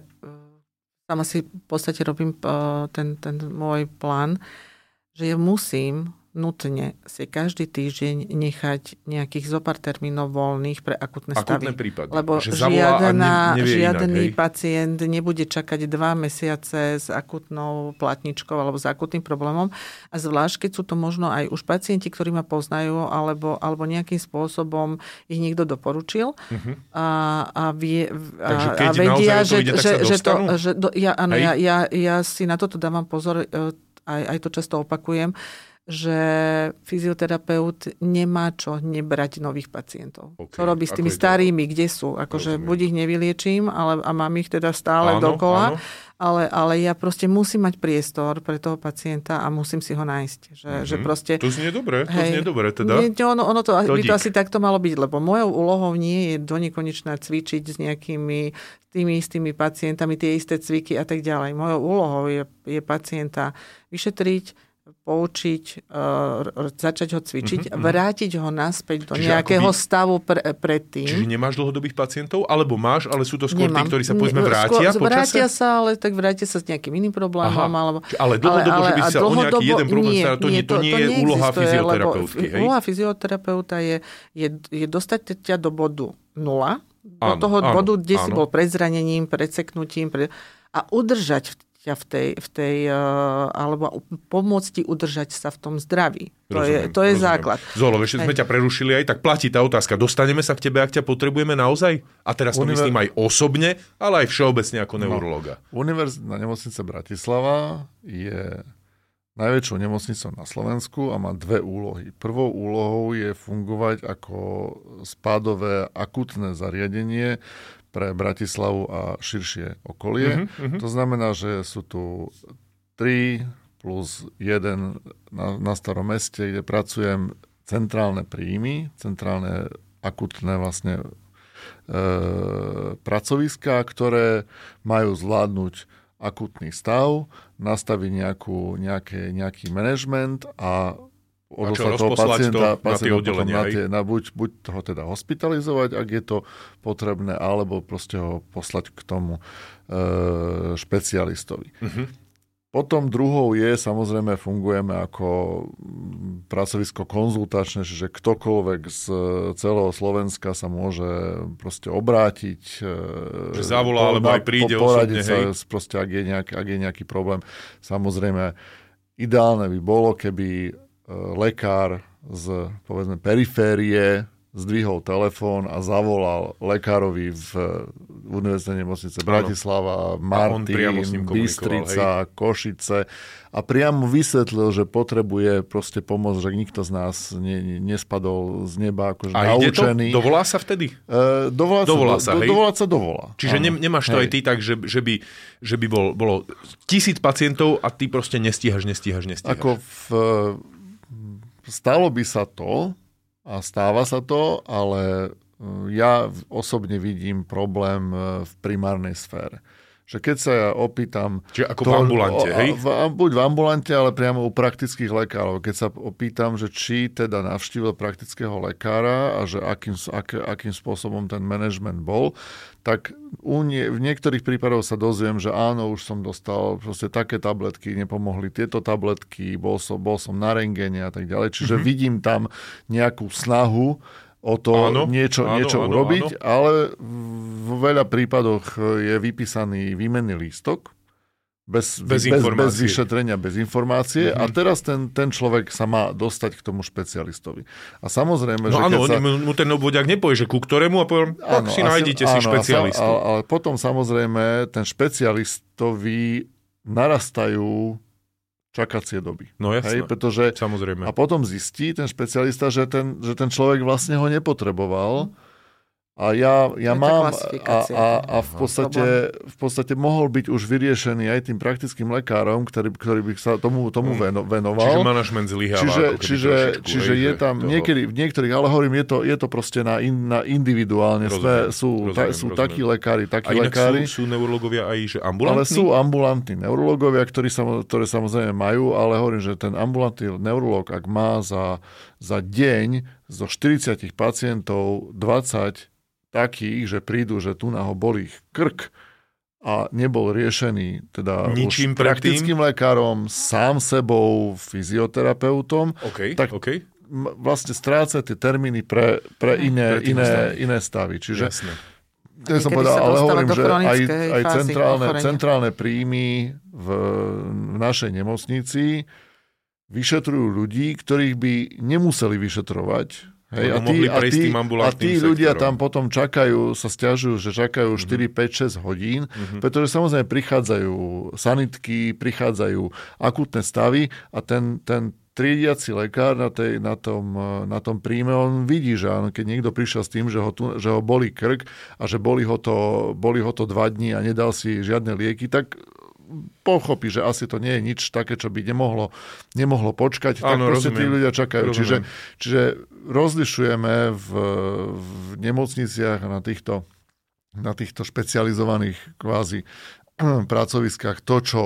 sama si v podstate robím ten, ten môj plán, že ja musím nutne si každý týždeň nechať nejakých zopár termínov voľných pre akutné stavy. Akutné prípady. Lebo že žiadna, ne, žiadny inak, pacient nebude čakať dva mesiace s akutnou platničkou alebo s akutným problémom. A zvlášť, keď sú to možno aj už pacienti, ktorí ma poznajú, alebo, alebo nejakým spôsobom ich niekto doporučil. Uh-huh. A, a, vie, a, a vedia, že, ide, že, že to... Že do, ja, áno, ja, ja, ja si na toto dávam pozor, aj, aj to často opakujem, že fyzioterapeut nemá čo nebrať nových pacientov. Okay. Čo robí s tými starými, kde sú? Akože buď ich nevyliečím, ale, a mám ich teda stále áno, dokola, áno. Ale, ale ja proste musím mať priestor pre toho pacienta a musím si ho nájsť. Že, mm-hmm. že proste, to znie dobre, to hej, znie dobre teda. Nie, ono, ono to, by to asi takto malo byť, lebo mojou úlohou nie je do nekonečna cvičiť s nejakými tými istými pacientami, tie isté cviky a tak ďalej. Mojou úlohou je, je pacienta vyšetriť, poučiť, uh, začať ho cvičiť, mm-hmm. vrátiť ho naspäť do čiže nejakého akoby, stavu pre, predtým. Čiže nemáš dlhodobých pacientov? Alebo máš, ale sú to skôr Nemám. tí, ktorí sa povedzme vrátia skôr, po čase? Vrátia sa, ale tak vrátia sa s nejakým iným problémom. Alebo, ale dlhodobo, ale, ale, že by sa o nejaký jeden problém stará, to, nie, to, to nie je úloha fyzioterapeutky. Hej? Úloha fyzioterapeuta je, je, je dostať ťa do bodu nula, do áno, toho áno, bodu, kde áno. si bol pred zranením, pred seknutím pred, a udržať v tej, v tej uh, alebo pomôcť ti udržať sa v tom zdraví. To rozumiem, je, to je základ. Zolo, ešte sme ťa prerušili aj, tak platí tá otázka. Dostaneme sa k tebe, ak ťa potrebujeme naozaj? A teraz to Univer... myslím aj osobne, ale aj všeobecne ako neurologa. No, Univerzitná nemocnica Bratislava je najväčšou nemocnicou na Slovensku a má dve úlohy. Prvou úlohou je fungovať ako spádové akutné zariadenie pre Bratislavu a širšie okolie. Uh-huh, uh-huh. To znamená, že sú tu tri plus jeden na, na Starom meste, kde pracujem centrálne príjmy, centrálne akutné vlastne e, pracoviská, ktoré majú zvládnuť akutný stav, nastaviť nejakú, nejaké, nejaký manažment a odoslať toho pacienta, to pacienta potom na tie, na buď, buď ho teda hospitalizovať, ak je to potrebné, alebo proste ho poslať k tomu e, špecialistovi. Uh-huh. Potom druhou je, samozrejme, fungujeme ako pracovisko konzultačné, čiže ktokoľvek z celého Slovenska sa môže proste obrátiť. Že zavolá, alebo aj príde osobne, sa, proste, ak je, nejaký, ak je nejaký problém. Samozrejme, ideálne by bolo, keby lekár z, povedzme, periférie zdvihol telefón a zavolal lekárovi v univerzitnej nemocnice Bratislava, Martin, Bystrica, Košice a priamo vysvetlil, že potrebuje proste pomôcť, že nikto z nás ne, nespadol z neba akože a naučený. A dovolá sa vtedy? Uh, dovolá, dovolá sa, sa, do, dovolá sa dovolá. Čiže ne, nemáš to hej. aj ty tak, že, že by, že by bol, bolo tisíc pacientov a ty proste nestíhaš, nestíhaš, nestíhaš. Ako v, stalo by sa to, a stáva sa to, ale ja osobne vidím problém v primárnej sfére. Že keď sa ja opýtam... Čiže ako to, v ambulante, hej? V, buď v ambulante, ale priamo u praktických lekárov. Keď sa opýtam, že či teda navštívil praktického lekára a že akým, ak, akým spôsobom ten manažment bol, tak u nie, v niektorých prípadoch sa dozviem, že áno, už som dostal proste také tabletky, nepomohli tieto tabletky, bol som, bol som na rentgene a tak ďalej. Čiže mm-hmm. vidím tam nejakú snahu o to áno, niečo, áno, niečo áno, urobiť, áno. ale v veľa prípadoch je vypísaný výmenný lístok bez, bez, bez, bez vyšetrenia, bez informácie mm-hmm. a teraz ten, ten človek sa má dostať k tomu špecialistovi. A samozrejme, no že áno, keď sa... mu ten obvodiak nepovie, že ku ktorému a poviem, tak si nájdete si špecialistu. Ale, ale potom samozrejme ten špecialistovi narastajú čakacie doby. No jasné, hej, pretože, samozrejme. A potom zistí ten špecialista, že ten, že ten človek vlastne ho nepotreboval A ja, ja mám a, a, a v, Aha, podstate, v podstate mohol byť už vyriešený aj tým praktickým lekárom, ktorý, ktorý by sa tomu, tomu veno, venoval. Čiže manažment zlyháva. Čiže, čiže, trošičku, čiže hej, je tam toho... niekedy, v niektorých, ale hovorím, je to, je to proste na, in, na individuálne. Rozumiem, sú rozumiem, ta, sú rozumiem. takí lekári, takí a lekári. Sú, sú neurologovia aj že ambulantní? Ale sú ambulantní neurologovia, ktorí sa, ktoré samozrejme majú, ale hovorím, že ten ambulantný neurolog, ak má za, za deň zo štyridsať pacientov dvadsať takých, že prídu, že tu na ho bolí krk a nebol riešený teda ničím už praktickým lekárom, sám sebou, fyzioterapeutom, okay, tak okay. vlastne stráca tie termíny pre, pre iné, iné, iné stavy. Čiže ja som povedal, ale hovorím, že aj, aj centrálne, centrálne príjmy v, v našej nemocnici vyšetrujú ľudí, ktorých by nemuseli vyšetrovať. Hej, a, tí, a, tí, a tí ľudia tam potom čakajú, sa sťažujú, že čakajú štyri, päť, šesť hodín, mm-hmm. pretože samozrejme prichádzajú sanitky, prichádzajú akútne stavy a ten, ten triediaci lekár na, tej, na, tom, na tom príjme, on vidí, že áno, keď niekto prišiel s tým, že ho, tu, že ho bolí krk a že boli ho, to, boli ho to dva dní a nedal si žiadne lieky, tak pochopí, že asi to nie je nič také, čo by nemohlo, nemohlo počkať, tak ano, proste rozumiem. Tí ľudia čakajú. Čiže, čiže rozlišujeme v, v nemocniciach na týchto, na týchto špecializovaných kvázi pracoviskách to, čo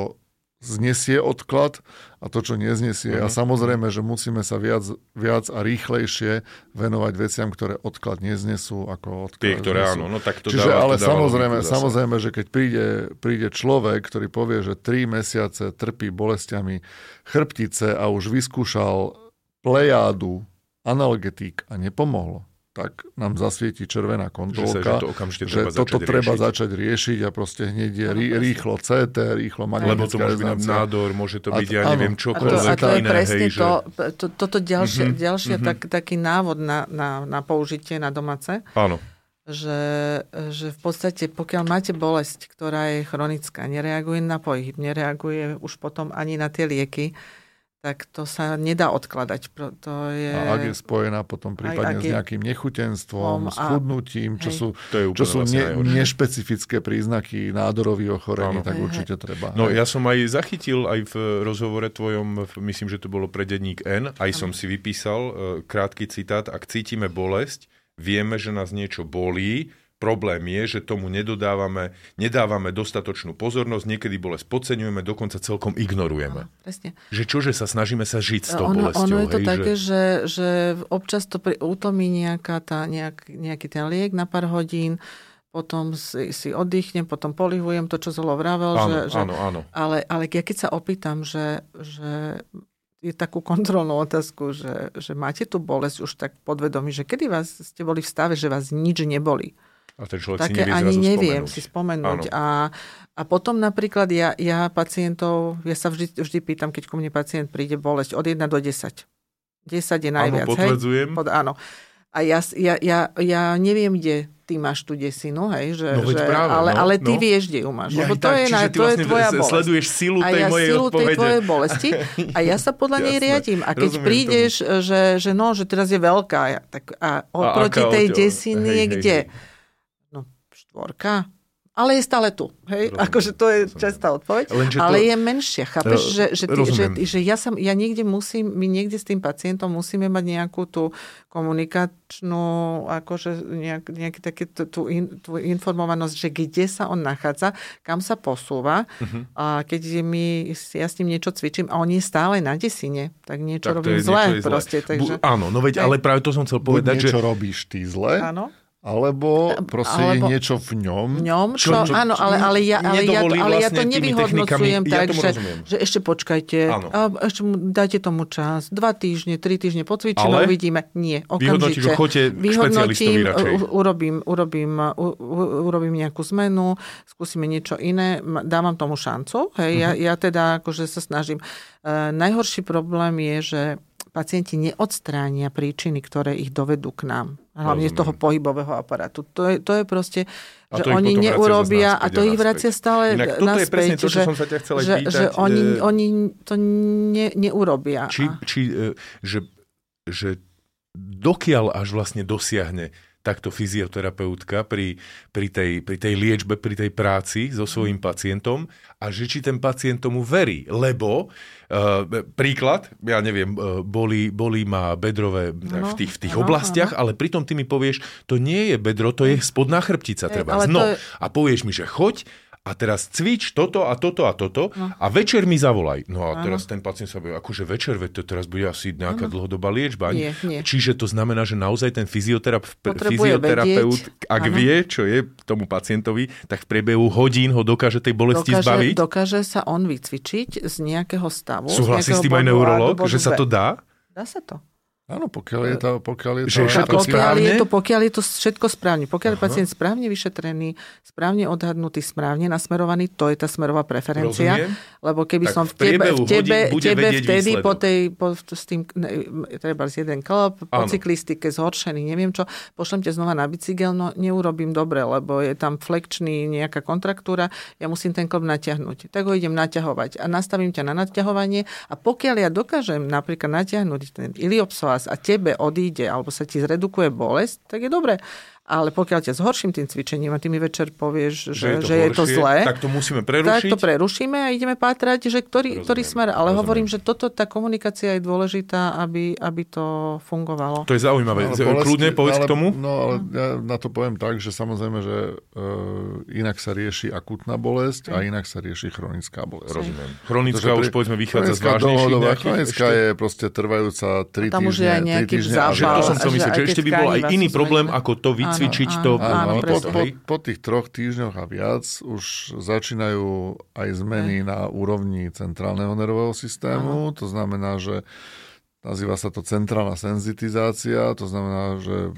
znesie odklad a to, čo neznesie. Uh-huh. A samozrejme, že musíme sa viac, viac a rýchlejšie venovať veciam, ktoré odklad neznesú, ako odklad Tie, ktoré znesú. áno, no tak to Čiže, dáva, ale to dáva samozrejme, samozrejme, že keď príde, príde človek, ktorý povie, že tri mesiace trpí bolestiami chrbtice a už vyskúšal plejádu analgetík a nepomohlo, tak nám zasvieti červená kontrolka, že, že to toto treba začať riešiť a proste hneď je rý, rýchlo cé té, rýchlo magnetická rezonancia. Lebo to môže byť nádor, môže to byť, a, ja neviem, čokoľvek a to, a to je iné. presne Hej, to, že... to, toto ďalšie, mm-hmm, ďalšie mm-hmm. Tak, taký návod na, na, na použitie na domáce. Áno. Že, že v podstate, pokiaľ máte bolesť, ktorá je chronická, nereaguje na pohyb, nereaguje už potom ani na tie lieky, tak to sa nedá odkladať. To je... A ak je spojená potom prípadne s nejakým nechutenstvom, s chudnutím, čo sú, čo sú ne, nešpecifické príznaky nádorových ochorení, tak hej, určite hej. treba. No hej. Ja som aj zachytil aj v rozhovore tvojom, myslím, že to bolo pre denník N, aj som si vypísal krátky citát: ak cítime bolesť, vieme, že nás niečo bolí, problém je, že tomu nedodávame, nedávame dostatočnú pozornosť, niekedy bolesť podceňujeme, dokonca celkom ignorujeme. Áno, presne. Že čože sa snažíme sa žiť s tou ono, bolesťou. Ono je to hej, také, že... Že, že občas to pri, utlmí nejaká tá, nejak, nejaký ten liek na pár hodín, potom si, si oddychnem, potom polihujem to, čo Zolo vravel. Áno, že, áno, áno. Ale, ale ja keď sa opýtam, že, že je takú kontrolnú otázku, že, že máte tú bolesť už tak podvedomí, že kedy vás ste boli v stave, že vás nič neboli. A ten človek také si nevie ani zrazu neviem spomenúť. si spomenúť. A, a potom napríklad ja, ja pacientov, ja sa vždy, vždy pýtam, keď ku mne pacient príde bolesť od jeden do desať. desať je najviac. Áno, potvrdzujem. Pod, áno. A ja, ja, ja, ja neviem, kde ty máš tú desinu, hej, že, no, že, práve, ale, no, ale ty no. vieš, kde ju máš. Ja, lebo to, tak, je, na, to vlastne je tvoja bolesť. Sleduješ silu tej a ja mojej silu odpovede. tej tvojej bolesti a ja sa podľa nej riadím. A keď Rozumiem prídeš, že, že no, že teraz je veľká, tak a oproti a tej desiny je kde? No, štvorka. Ale je stále tu. Hej? Akože to je častá odpoveď. Lenže ale to... je menšia. Chápeš, uh, že, že, ty, že, že ja, som, ja niekde musím, my niekde s tým pacientom musíme mať nejakú tú komunikačnú, akože nejak, nejaký taký tú, tú, in, tú informovanosť, že kde sa on nachádza, kam sa posúva. Uh-huh. A keď my, ja s ním niečo cvičím a on je stále na desine, tak niečo tak robím zle. Proste, takže... Bu, áno, no veď, ale práve to som chcel povedať, Buď niečo že... robíš ty zle. Áno. Alebo proste alebo, je niečo v ňom. V ňom, čo, čo, čo áno, ale, ale, ja, ale, ja, to, ale ja to nevyhodnocujem tak, ja že, že ešte počkajte, a ešte dajte tomu čas, dva týždne, tri týždne pocvičíme, ale uvidíme. Nie, okamžite. Vyhodnotím, urobím, urobím, urobím nejakú zmenu, skúsime niečo iné, dávam tomu šancu. Hej, uh-huh. ja, ja teda akože sa snažím. Uh, najhorší problém je, že pacienti neodstránia príčiny, ktoré ich dovedú k nám. Hlavne z toho pohybového aparátu. To je, to je proste, že oni neurobia a to ich vracia stále Inak, toto naspäť. je presne to, čo že, som sa ťa chcel aj že, pýtať. Že oni, e... oni to ne, neurobia. Či, či e, že, že dokiaľ až vlastne dosiahne takto fyzioterapeutka pri, pri, tej, pri tej liečbe, pri tej práci so svojím pacientom a že či ten pacient tomu verí. Lebo, uh, príklad, ja neviem, uh, bolí, bolí ma bedrové no, v tých, v tých no, oblastiach, no. ale pritom ty mi povieš, to nie je bedro, to je spodná chrbtica. Treba. No, je... a povieš mi, že choď, a teraz cvič toto a toto a toto no. a večer mi zavolaj. No a ano. Teraz ten pacient sa bude, akože večer, veď to teraz bude asi nejaká ano. Dlhodobá liečba. Nie, nie. Čiže to znamená, že naozaj ten fyzioterapeut, fyzioterapeut ak ano. Vie, čo je tomu pacientovi, tak v priebehu hodín ho dokáže tej bolesti dokáže, zbaviť. Dokáže sa on vycvičiť z nejakého stavu. Súhlasí s tým aj neurolog, že sa to dá? Dá sa to. Áno, pokiaľ je to, pokiaľ je to, že všetko pokiaľ správne. Je to, pokiaľ je to všetko správne, pokiaľ je pacient správne vyšetrený, správne odhadnutý, správne nasmerovaný, to je tá smerová preferencia. Rozumiem. Lebo keby tak som v tebe, v tebe, tebe vtedy po tej, po, s tým, ne, treba z jeden klop, po áno. cyklistike zhoršený, neviem čo, pošlem ťa znova na bicykel, no neurobím dobre, lebo je tam flekčný nejaká kontraktúra, ja musím ten klop natiahnuť. Tak ho idem naťahovať a nastavím ťa na naťahovanie a pokiaľ ja dokážem napríklad natiahnuť ten iliopsoas a tebe odíde, alebo sa ti zredukuje bolesť, tak je dobre. Ale pokiaľ ťa zhorším tým cvičením a ty mi večer povieš, že, že, je, to že je to zlé, tak to musíme prerušiť. Tak to prerušíme a ideme pátrať, že ktorý, ktorý smer. Ale rozumiem. Hovorím, že toto, tá komunikácia je dôležitá, aby, aby to fungovalo. To je zaujímavé. No, bolesti, Kľudne povedz ale, k tomu. No, ale ja na to poviem tak, že samozrejme, že uh, inak sa rieši akútna bolesť a inak sa rieši chronická bolesť. Rozumiem. Chronická už povedzme vychádza z vážnejších nejakých. Chronická je proste trvajúca tri týždne. Tam už je aj nejaký zápal. Že to som chcel myslieť, že ešte by bol aj iný problém, ako to vycvičiť to. Áno, po, po, po tých troch týždňoch a viac už začínajú aj zmeny na úrovni centrálneho nervového systému. Aha. To znamená, že nazýva sa to centrálna senzitizácia. To znamená, že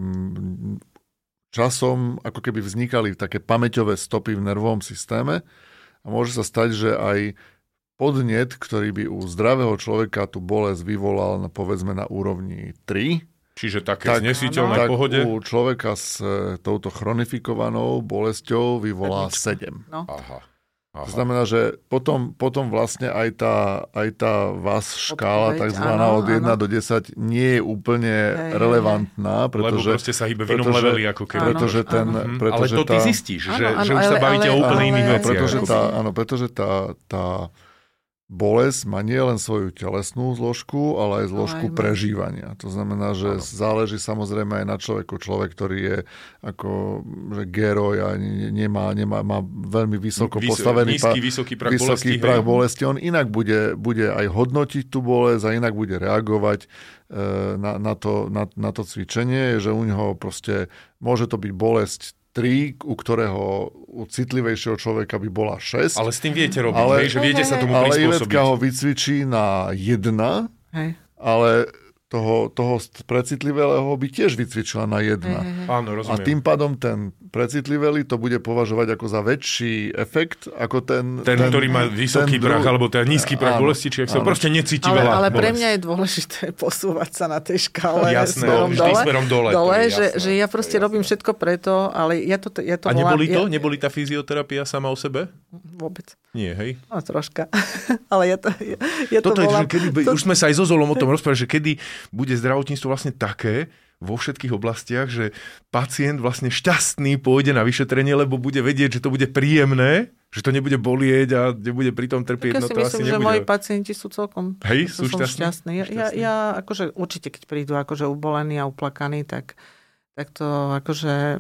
časom ako keby vznikali také pamäťové stopy v nervovom systéme a môže sa stať, že aj podnet, ktorý by u zdravého človeka tú bolesť vyvolal na, povedzme na úrovni tri, čiže také tak, znesiteľné tak pohode? U človeka s e, touto chronifikovanou bolesťou vyvolá sedem. No. Aha. Aha. To znamená, že potom, potom vlastne aj tá, aj tá vás škála takzvaná od jeden do desať nie je úplne hej, relevantná. Pretože, lebo proste sa hýbe v inom leveli ako keby. Pretože ten, pretože ale to ty tá, zistíš, že, áno, áno, že už ale, sa bavíte ale, o úplne ale, iných veciach. Pretože tá, áno, pretože tá, tá bolesť má nie len svoju telesnú zložku, ale aj zložku aj prežívania. To znamená, že ano. Záleží samozrejme aj na človeku. Človek, ktorý je ako že geroj a nemá, nemá, má veľmi vysoko Vys- postavený nízky, vysoký prach vysoký bolesti, prach bolesti. On inak bude, bude aj hodnotiť tú bolesť a inak bude reagovať e, na, na, to, na, na to cvičenie, že u neho proste môže to byť bolesť tri, u ktorého u citlivejšieho človeka by bola šesť. Ale s tým viete robiť, ale, hej, že viete sa tomu ale prispôsobiť. Ale Ivetka ho vycvičí na jedna, hej. Ale toho, toho precitlivého by tiež vycvičila na jedna. Hej, hej. Áno, rozumiem. A tým pádom ten precitlivý to bude považovať ako za väčší efekt, ako ten... Ten, ten ktorý má vysoký prach, druh... alebo ten nízky prach bolesti, či ak sa proste necíti ale, veľa Ale bolesti. pre mňa je dôležité posúvať sa na tej škále jasné, smerom vždy dole. smerom dole. dole je že, že ja proste robím všetko preto, ale ja to, ja to A neboli volám, to? Ja... Neboli tá fyzioterapia sama o sebe? Vôbec. Nie, hej? No, troška. Ale ja to, ja, ja to Toto volám... je, že kedy, to... už sme sa aj so Zolom o tom rozprávali, že kedy bude zdravotníctvo vlastne také vo všetkých oblastiach, že pacient vlastne šťastný pôjde na vyšetrenie, lebo bude vedieť, že to bude príjemné, že to nebude bolieť a nebude pritom trpieť. Tak ja no si to myslím, asi že nebude. moji pacienti sú celkom hej, sú, sú šťastní? šťastní. Ja, ja, ja akože určite, keď prídu akože ubolení a uplakaní, tak, tak to akože...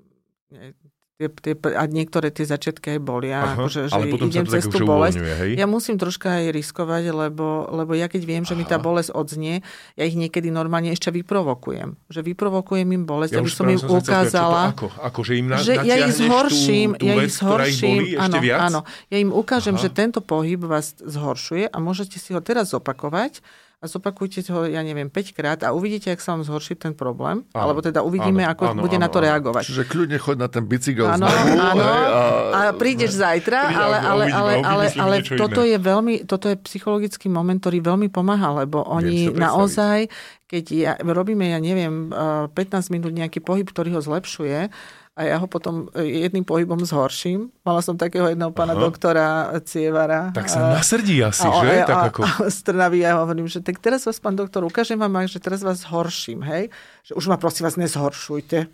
Tie, tie, a niektoré tie začiatky aj bolia. Aha, akože, že ale potom idem sa to cez tak tú už bolesť. Hej? Ja musím troška aj riskovať, lebo, lebo ja keď viem, že Aha. mi tá bolesť odznie, ja ich niekedy normálne ešte vyprovokujem. Že vyprovokujem im bolesť, ja aby som im som ukázala, ako? Ako, že im na, že ja ich zhorším, tú, tú ja vec, ich zhorším, ich áno, ešte viac? áno. Ja im ukážem, Aha. že tento pohyb vás zhoršuje a môžete si ho teraz zopakovať. A zopakujte ho, ja neviem, päťkrát a uvidíte, ak sa vám zhorší ten problém. Áno, alebo teda uvidíme, áno, ako áno, bude áno, na to áno. reagovať. Čiže kľudne choď na ten bicykel áno, znovu. Áno, a... a prídeš zajtra, ale, ale, ale, ale, ale toto je veľmi, toto je psychologický moment, ktorý veľmi pomáha, lebo oni naozaj, keď ja, robíme, ja neviem, pätnásť minút nejaký pohyb, ktorý ho zlepšuje, a ja ho potom jedným pohybom zhorším. Mala som takého jedného pána Aha. doktora Cievara. Tak sa nasrdí asi, a, že? A, tak a, ako... a strnaví, ja hovorím, že tak teraz vás, pán doktor, ukážem vám, že teraz vás zhorším, hej? Že už ma prosím vás nezhoršujte.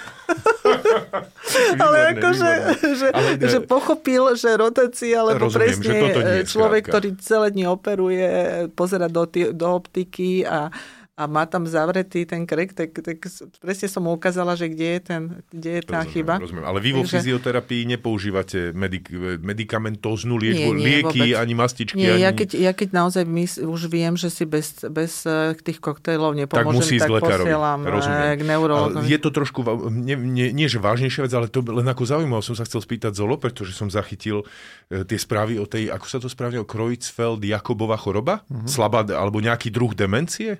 Ale akože, že, ale, že pochopil, že rotácia, alebo rozumiem, presne že toto nie je človek, skrátka. ktorý celé dni operuje, pozera do, do optiky a a má tam zavretý ten krek, tak, tak presne som mu ukázala, že kde je, ten, kde je tá rozumiem, chyba. Rozumiem. Ale vy vo Takže... fyzioterapii nepoužívate medik- medikamentóznu liečbu, nie, nie, lieky, vôbec. ani mastičky? Nie, ani... ja keď, ja keď naozaj mys- už viem, že si bez, bez tých koktejlov nepomôžem, tak, musí tak posielam rozumiem. k neurologovi. Je to trošku, nie, nie, nie že vážnejšia vec, ale to len ako zaujímavé som sa chcel spýtať Zolo, pretože som zachytil tie správy o tej, ako sa to správne, o Creutzfeldt-Jakobova choroba? Mm-hmm. Slabá, alebo nejaký druh demencie?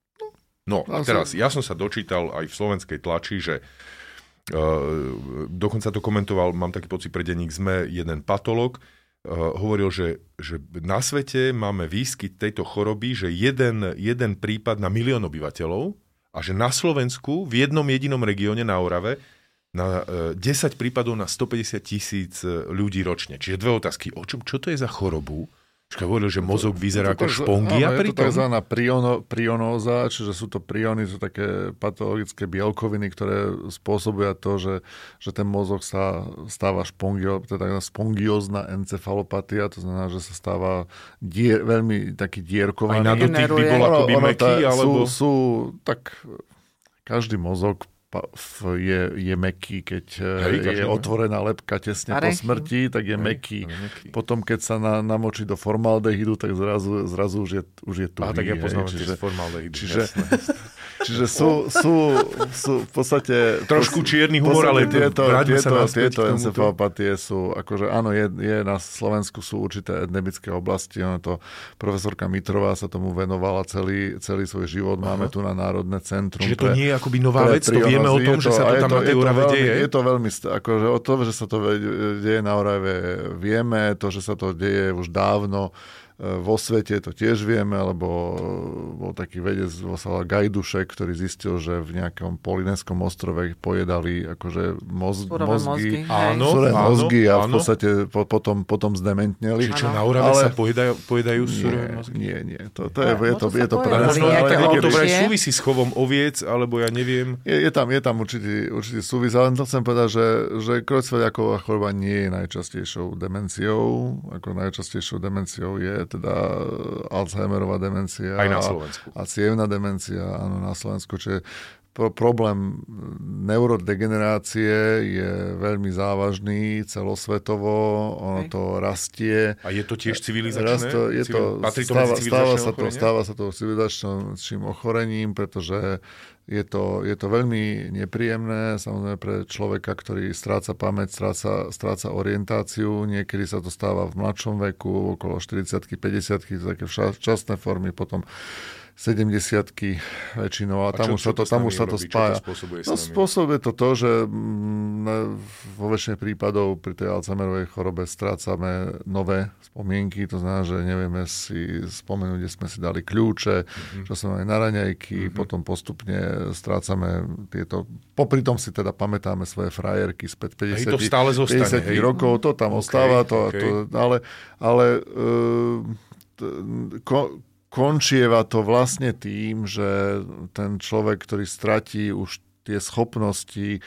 No, a teraz, ja som sa dočítal aj v slovenskej tlači, že uh, dokonca to komentoval, mám taký pocit pre denník es em e, jeden patológ, uh, hovoril, že, že na svete máme výskyt tejto choroby, že jeden, jeden prípad na milión obyvateľov a že na Slovensku v jednom jedinom regióne na Orave na uh, desať prípadov na stopäťdesiat tisíc ľudí ročne. Čiže dve otázky. O čo, čo to je za chorobu? Hovoril, že mozog vyzerá ako špongia pri tom. Je to tzv. priono, prionóza, čiže sú to priony, sú také patologické bielkoviny, ktoré spôsobujú to, že, že ten mozog sa stáva špongio, teda spongiózna encefalopatia, to znamená, že sa stáva dier, veľmi taký dierkovaný. Aj na dotyk by bol akoby mäkký, alebo... Sú, sú, tak každý mozog je, je mäkký, keď Hej, je otvorená lebka tesne po smrti, tak je Hej, mäkký. Potom, keď sa na, namočí do formaldehydu, tak zrazu, zrazu už je, už je tuhý. Aha, tak ja poznám čiže, z formaldehydu. Čiže, čiže sú, sú, sú v podstate... Trošku čierny humor, ale tieto, tieto, tieto encefalopatie sú, akože áno, je, je na Slovensku sú určité endemické oblasti. Ono to, profesorka Mitrová sa tomu venovala celý, celý svoj život. Máme Aha. tu na Národné centrum. Čiže to pre, nie je akoby nová vec, to vieme o tom, to, že sa to tam to, na tej Orave deje? Je to veľmi, akože o tom, že sa to deje na Orave vieme, to, že sa to deje už dávno vo svete, to tiež vieme, lebo bol taký vedec Vosala Gajdušek, ktorý zistil, že v nejakom Polynéskom ostrove pojedali akože moz, mozgy, áno, suré áno, mozgy a v áno. podstate po, potom, potom zdementneli. Čiže čo, na Orave ale... sa pojedajú, pojedajú suré mozgy? Nie, nie, to, to je, je to, je to pre nás. nás. Ale to vraj lepšie. súvisí s chovom oviec, alebo ja neviem. Je, je tam, je tam určitý, určitý súvis, ale to chcem povedať, že, že Creutzfeldt-Jakovová choroba nie je najčastejšou demenciou. Ako najčastejšou demenciou je teda Alzheimerová demencia. Aj na Slovensku. A, a cievna demencia, áno, na Slovensku. Čiže pro, problém neurodegenerácie je veľmi závažný celosvetovo. Ono okay. to rastie. A je to tiež civilizačné? Rasto, je to, Patrí to stáva, medzi stáva, civilizačné sa to, stáva sa to civilizačným ochorením, pretože je to, je to veľmi nepríjemné, samozrejme pre človeka, ktorý stráca pamäť, stráca, stráca orientáciu. Niekedy sa to stáva v mladšom veku, okolo štyridsiatky, päťdesiatky, také včasné formy, potom sedemdesiatky väčšinou. A, a tam, čo, už, čo to, tam už sa to spája. To spôsobuje, no, spôsobuje to to, že vo väčšine prípadov pri tej Alzheimerovej chorobe strácame nové spomienky. To znamená, že nevieme si spomenúť, kde sme si dali kľúče, mm-hmm. čo sme mali na raňajky. Mm-hmm. Potom postupne strácame tieto... Popri tom si teda pamätáme svoje frajerky späť päťdesiat, päťdesiat rokov. To tam okay, ostáva. To, okay. to, ale ale uh, ko, končieva to vlastne tým, že ten človek, ktorý stratí už tie schopnosti e,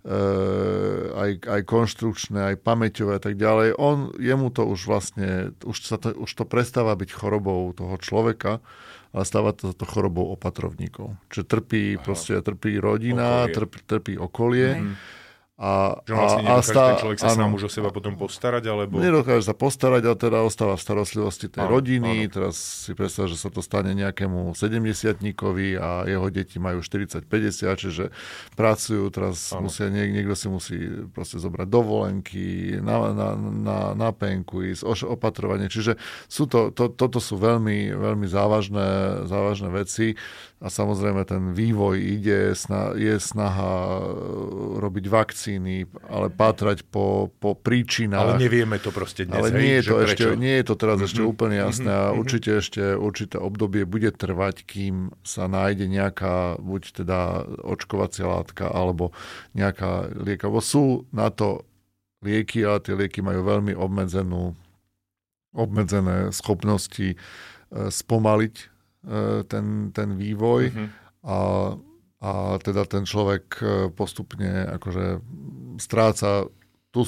aj, aj konštrukčné, aj pamäťové a tak ďalej, on, jemu to už vlastne, už, sa to, už to prestáva byť chorobou toho človeka, ale stáva to, to chorobou opatrovníkov. Čiže trpí, proste, trpí rodina, okolie. Trpí, trpí okolie. Mm. A, že vlastne a, nedokáže a ten človek sa áno, sám už o seba potom postarať, alebo... Nedokáže sa postarať, ale teda ostáva v starostlivosti tej áno, rodiny. Áno. Teraz si predstav, že sa to stane nejakému sedemdesiatníkovi a jeho deti majú štyridsať päťdesiat, čiže pracujú, teraz musia, niek- niekto si musí proste zobrať dovolenky, na, na, na, na penku, ísť opatrovanie. Čiže sú to, to, toto sú veľmi, veľmi závažné, závažné veci. A samozrejme ten vývoj ide, je snaha robiť vakcíny, vakcíny, ale pátrať po, po príčinách. Ale nevieme to proste dnes, ale hej, nie je to, ešte, prečo? nie je to teraz mm-hmm. ešte úplne jasné a mm-hmm. určite ešte určité obdobie bude trvať, kým sa nájde nejaká, buď teda očkovacia látka, alebo nejaká lieka. Bo sú na to lieky, ale tie lieky majú veľmi obmedzenú, obmedzené schopnosti spomaliť ten, ten vývoj mm-hmm. a, a teda ten človek postupne akože stráca tu,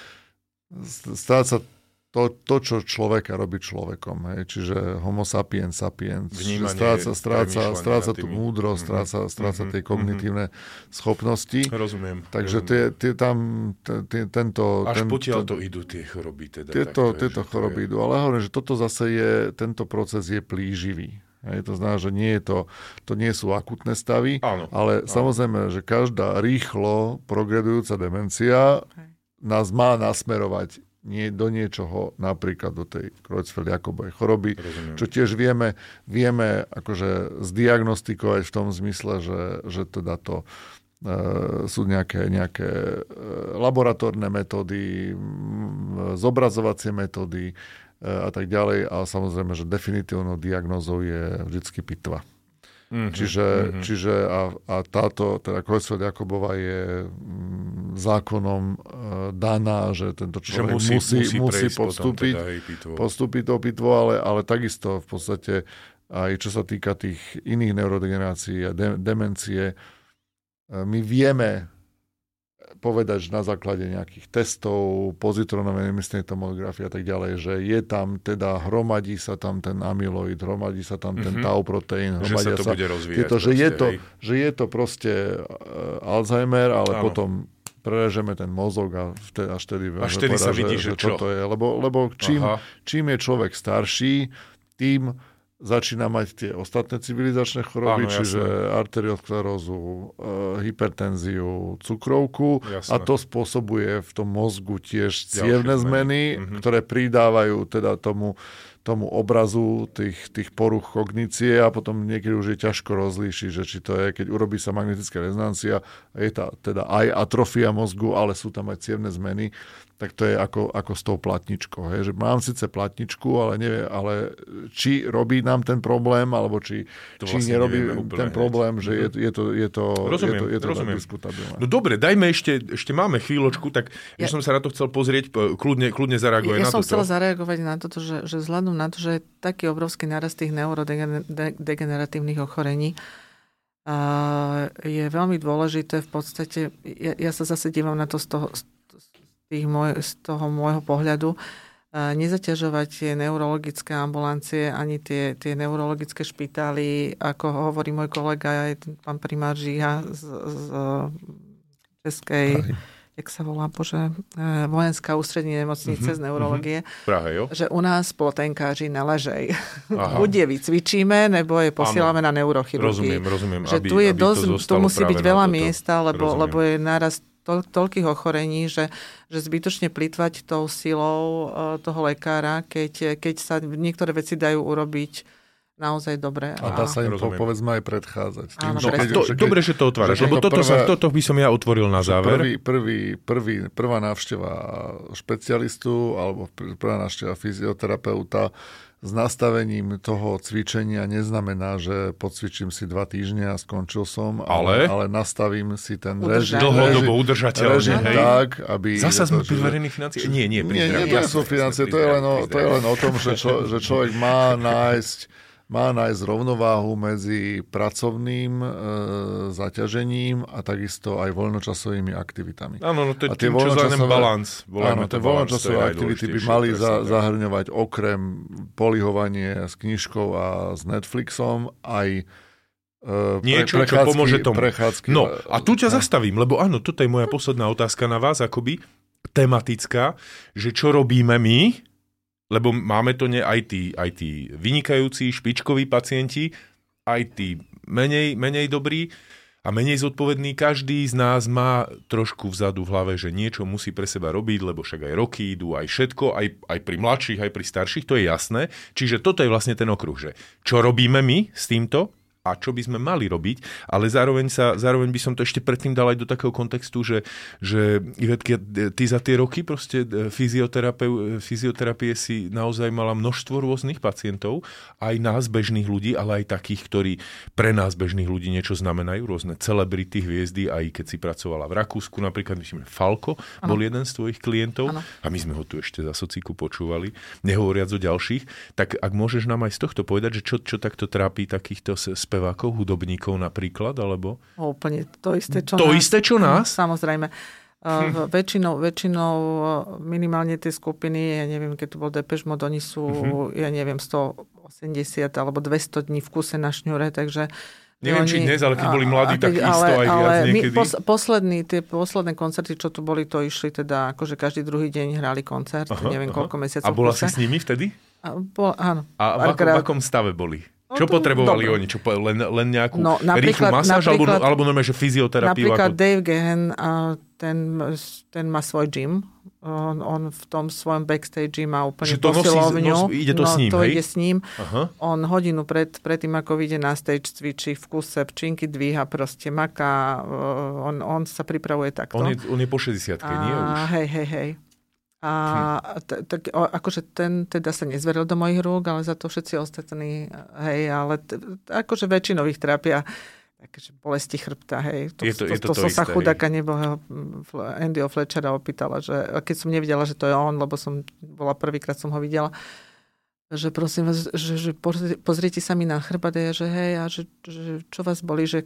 stráca to, to, čo človeka robí človekom. Hej. Čiže homo sapiens sapiens. Vnímanie, stráca, stráca, stráca tú múdrosť, mm-hmm. stráca, stráca mm-hmm. tie kognitívne mm-hmm. schopnosti. Rozumiem. Takže rozumiem. tie, tie tam tie, tento... Až ten, potiaľ to, to idú tie choroby. Teda, tieto takto, tieto choroby je... idú. Ale hovorím, že toto zase je, tento proces je plíživý. Hej, to znamená, že nie je to, to nie sú akutné stavy, áno, ale áno. Samozrejme, že každá rýchlo progredujúca demencia okay. nás má nasmerovať nie, do niečoho, napríklad do tej Creutzfeldt-Jakobovej choroby, rozumiem. Čo tiež vieme, vieme akože zdiagnostikovať v tom zmysle, že, že teda to e, sú nejaké, nejaké laboratórne metódy, zobrazovacie metódy, a tak ďalej. A samozrejme, že definitívnou diagnózou je vždycky pitva. Mm-hmm, čiže, mm-hmm. čiže a, a táto, teda Creutzfeldt-Jakobová je mm, zákonom e, daná, že tento človek že musí, musí, musí, musí postúpiť, teda, postúpiť do pitvo, ale, ale takisto v podstate aj čo sa týka tých iných neurodegenerácií a de, demencie, e, my vieme povedať, že na základe nejakých testov, pozitronovej emisnej tomografie a tak ďalej, že je tam teda, hromadí sa tam ten amyloid, hromadí sa tam ten mm-hmm. tau proteín, hromadia že sa to sa, bude rozvíjať. Je to, že, proste, je to, hej. že je to proste uh, Alzheimer, ale áno. potom prerežeme ten mozog a vtedy, až vtedy, až vtedy povedať, sa vidí, že, že čo? To je. Lebo, lebo čím, čím je človek starší, tým začína mať tie ostatné civilizačné choroby, áno, čiže arteriosklerózu, hypertenziu, cukrovku jasné. A to spôsobuje v tom mozgu tiež cievne zmeny, zmeny mm-hmm. ktoré pridávajú teda tomu, tomu obrazu tých, tých poruch kognície a potom niekedy už je ťažko rozlíšiť, že či to je, keď urobí sa magnetická rezonancia, je tá teda aj atrofia mozgu, ale sú tam aj cievne zmeny, tak to je ako, ako s tou platničkou. Hej? Že mám síce platničku, ale nevie, ale či robí nám ten problém, alebo či, či vlastne nerobí ten problém, hneď. Že je, je to, je to, rozumiem, je to, je to rozumiem. diskutabilné. No dobre, dajme ešte, ešte máme chvíľočku, tak ja, ja som sa na to chcel pozrieť, kľudne, kľudne zareagovať ja na toto. Ja som chcela zareagovať na toto, že, že vzhľadom na to, že je taký obrovský nárast tých neurodegeneratívnych ochorení, a je veľmi dôležité v podstate, ja, ja sa zase dívam na to z toho, tých môj, z toho môjho pohľadu, nezaťažovať tie neurologické ambulancie ani tie, tie neurologické špitály, ako hovorí môj kolega, aj pán primár Žíha z, z Českej, Prahy. Jak sa volá, bože, vojenská ústrední nemocnice mm-hmm, z neurologie, mm-hmm. Prahe, jo? Že u nás plotenkáři neležej. Buď je vycvičíme, nebo je posielame na neurochirurgii. Rozumiem, rozumiem. Že aby, tu, je aby dosť, tu musí byť veľa miesta, lebo, lebo je naraz to, toľkých ochorení, že, že zbytočne plýtvať tou silou uh, toho lekára, keď, keď sa niektoré veci dajú urobiť naozaj dobre. A dá sa im po, povedzme aj predchádzať. Tým, Áno, že keď, to, že keď, dobre, že to otváraš, lebo toto, prvé, sa, toto by som ja otvoril na záver. Prvý, prvý, prvý, prvá návšteva špecialistu alebo prvá návšteva fyzioterapeuta s nastavením toho cvičenia neznamená, že podcvičím si dva týždne a skončil som, ale, ale nastavím si ten režim. Dlhodobo udržateľne. Režim tak, aby... Zasa sme pri verejných financiách? Nie, nie, pri nie, nie, to sú financie, to je len o, to je len o tom, že, čo, že človek má nájsť má nájsť rovnováhu medzi pracovným e, zaťažením a takisto aj voľnočasovými aktivitami. Áno, no to je tým, čo zvanem balans. Áno, tie voľnočasové aktivity by mali za, zahrňovať okrem polihovanie s knižkou a s Netflixom aj e, niečo, pre, čo pomôže tomu. Prechádzky. No, a tu ťa zastavím, lebo áno, toto je moja posledná otázka na vás, akoby tematická, že čo robíme my, lebo máme to ne, aj tí, aj tí vynikajúci, špičkoví pacienti, aj tí menej, menej dobrí a menej zodpovední. Každý z nás má trošku vzadu v hlave, že niečo musí pre seba robiť, lebo však aj roky idú, aj všetko, aj, aj pri mladších, aj pri starších, to je jasné. Čiže toto je vlastne ten okruh, že čo robíme my s týmto a čo by sme mali robiť, ale zároveň, sa, zároveň by som to ešte predtým dal aj do takého kontextu, že, že Ivetke, ty za tie roky proste fyzioterapie si naozaj mala množstvo rôznych pacientov, aj nás bežných ľudí, ale aj takých, ktorí pre nás bežných ľudí niečo znamenajú, rôzne celebrity, hviezdy, aj keď si pracovala v Rakúsku, napríklad, myslím, Falko ano. Bol jeden z tvojich klientov ano. A my sme ho tu ešte za Sociku počúvali, nehovoriac o ďalších, tak ak môžeš nám aj z tohto povedať, že čo, čo takto trápi takýchto spevákov, hudobníkov napríklad, alebo? O, úplne to isté, čo to nás. isté, čo nás? Samozrejme. Uh, väčšinou, väčšinou minimálne tie skupiny, ja neviem, keď tu bol Depeche Mode, oni sú, uh-huh. ja neviem, stoosemdesiat alebo dvesto dní v kuse na šňure, takže neviem, oni, či dnes, ale keď boli mladí, tak ale, isto aj viac ale niekedy. Pos, posledný, tie posledné koncerty, čo tu boli, to išli teda, akože každý druhý deň hrali koncert, aha, neviem, aha. koľko mesiacov. A bola si s nimi vtedy? A, bol, áno. A v akom, v akom stave boli? Čo no, potrebovali dobre. Oni? Čo, len, len nejakú no, rýchlu masáž? Alebo, alebo normálne, že fyzioterapiu? Napríklad ako... Dave Gahan, ten, ten má svoj gym. On, on v tom svojom backstage má úplne posilovňu. Nos, ide to no, s ním, to hej? ide s ním. Aha. On hodinu pred, pred tým, ako vyjde na stage, cvičí v kuse, pčinky dvíha, proste maká. On, on sa pripravuje takto. On je, on je po šesťdesiatke, nie už? Hej, hej, hej. A t- t- akože ten teda sa nezveril do mojich rúk, ale za to všetci ostatní, hej, ale t- akože väčšinou ich trápia takže bolesti chrbta, hej. To, je to, to, je to, to, to to sa isté, chudáka nebohého Andyho Fletchera opýtala, že keď som nevidela, že to je on, lebo som bola prvýkrát som ho videla, že prosím vás, že, že pozrite sa mi na chrbát, a že hej, a že, že čo vás bolí, že,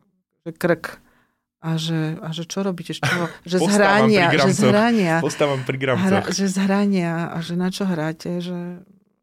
že krk. A že, a že čo robíte? Čo, že zhrania. Že zhrania. Postávam pri gramcoch. Hra, že zhrania. A že na čo hráte? Že...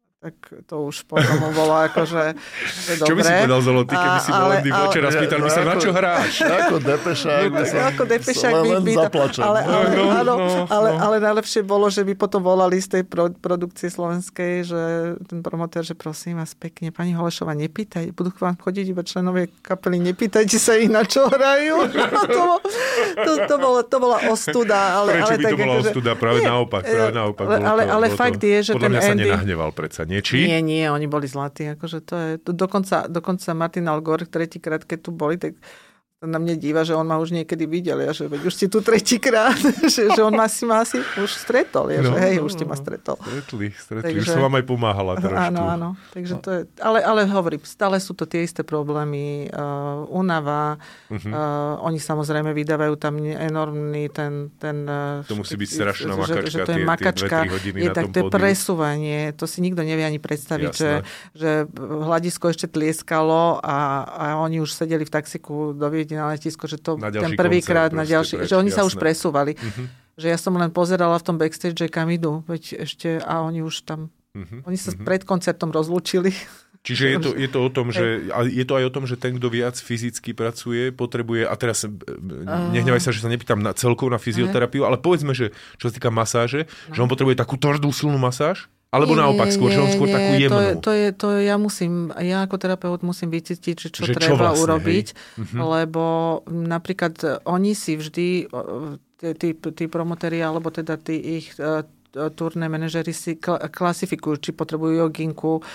Tak to už potom bolo akože Čo by si povedal, Zolo, ty, keby si bol Andy Fletcher a spýtal by sa, na čo hráš? Ako depešák by som ako depešák by len zaplačen. Ale, ale, no, áno, no, ale, no. ale najlepšie bolo, že by potom volali z tej pro, produkcie slovenskej, že ten promotér, že prosím vás pekne, pani Holešová, nepýtaj, budú k vám chodiť iba členovie kapely, nepýtajte sa ich, na čo hrajú. to, to, to, bolo, to bola ostuda. Ale, Prečo ale by tak, to bola akože, ostuda? Práve nie, naopak. Práve naopak ale, ale, to, ale to, fakt je, že podľa ten mňa sa Andy... nenahneval predsa. Nie, či? Nie, nie, oni boli zlatí. Akože to je, to dokonca, dokonca Martin Al Gore tretíkrát, keď tu boli, tak na mne díva, že on ma už niekedy videl. Ja, že veď už si tu tretíkrát, že, že on ma si, ma si už stretol. Ja, no, že hej, už ste ma stretol. Stretli, stretli. Takže, už som vám aj pomáhala trošku. Áno, áno. Takže to je, ale, ale hovorím, stále sú to tie isté problémy. Uh, únava. Uh-huh. Uh, oni samozrejme vydávajú tam enormný ten... ten to musí byť strašná makačka. Že, že to je tie, makačka. Tie dve tri hodiny je na tak, tom to je pódiu. presúvanie. To si nikto nevie ani predstaviť, že, že hľadisko ešte tlieskalo a, a oni už sedeli v taxiku do Viedne na letisko, že to ten prvýkrát na ďalší, preč, že oni jasné. Sa už presúvali. Uh-huh. Že ja som len pozerala v tom backstage, že kam idú, veď ešte, a oni už tam, uh-huh. oni sa uh-huh. pred koncertom rozlúčili. Čiže je to, je to o tom, že, je to aj o tom, že ten, kto viac fyzicky pracuje, potrebuje, a teraz nehnevaj sa, že sa nepýtam na celkov na fyzioterapiu, ale povedzme, že čo sa týka masáže, no. že on potrebuje takú tvrdú silnú masáž, alebo nie, naopak skôr, nie, že on skôr nie, takú jemnú. To je, to je, to je, ja musím, ja ako terapeut musím vycítiť, že čo že treba čo vlastne, urobiť, hej? Lebo napríklad oni si vždy, tí, tí promotéri, alebo teda tí ich turné manažery si klasifikujú, či potrebujú joginku,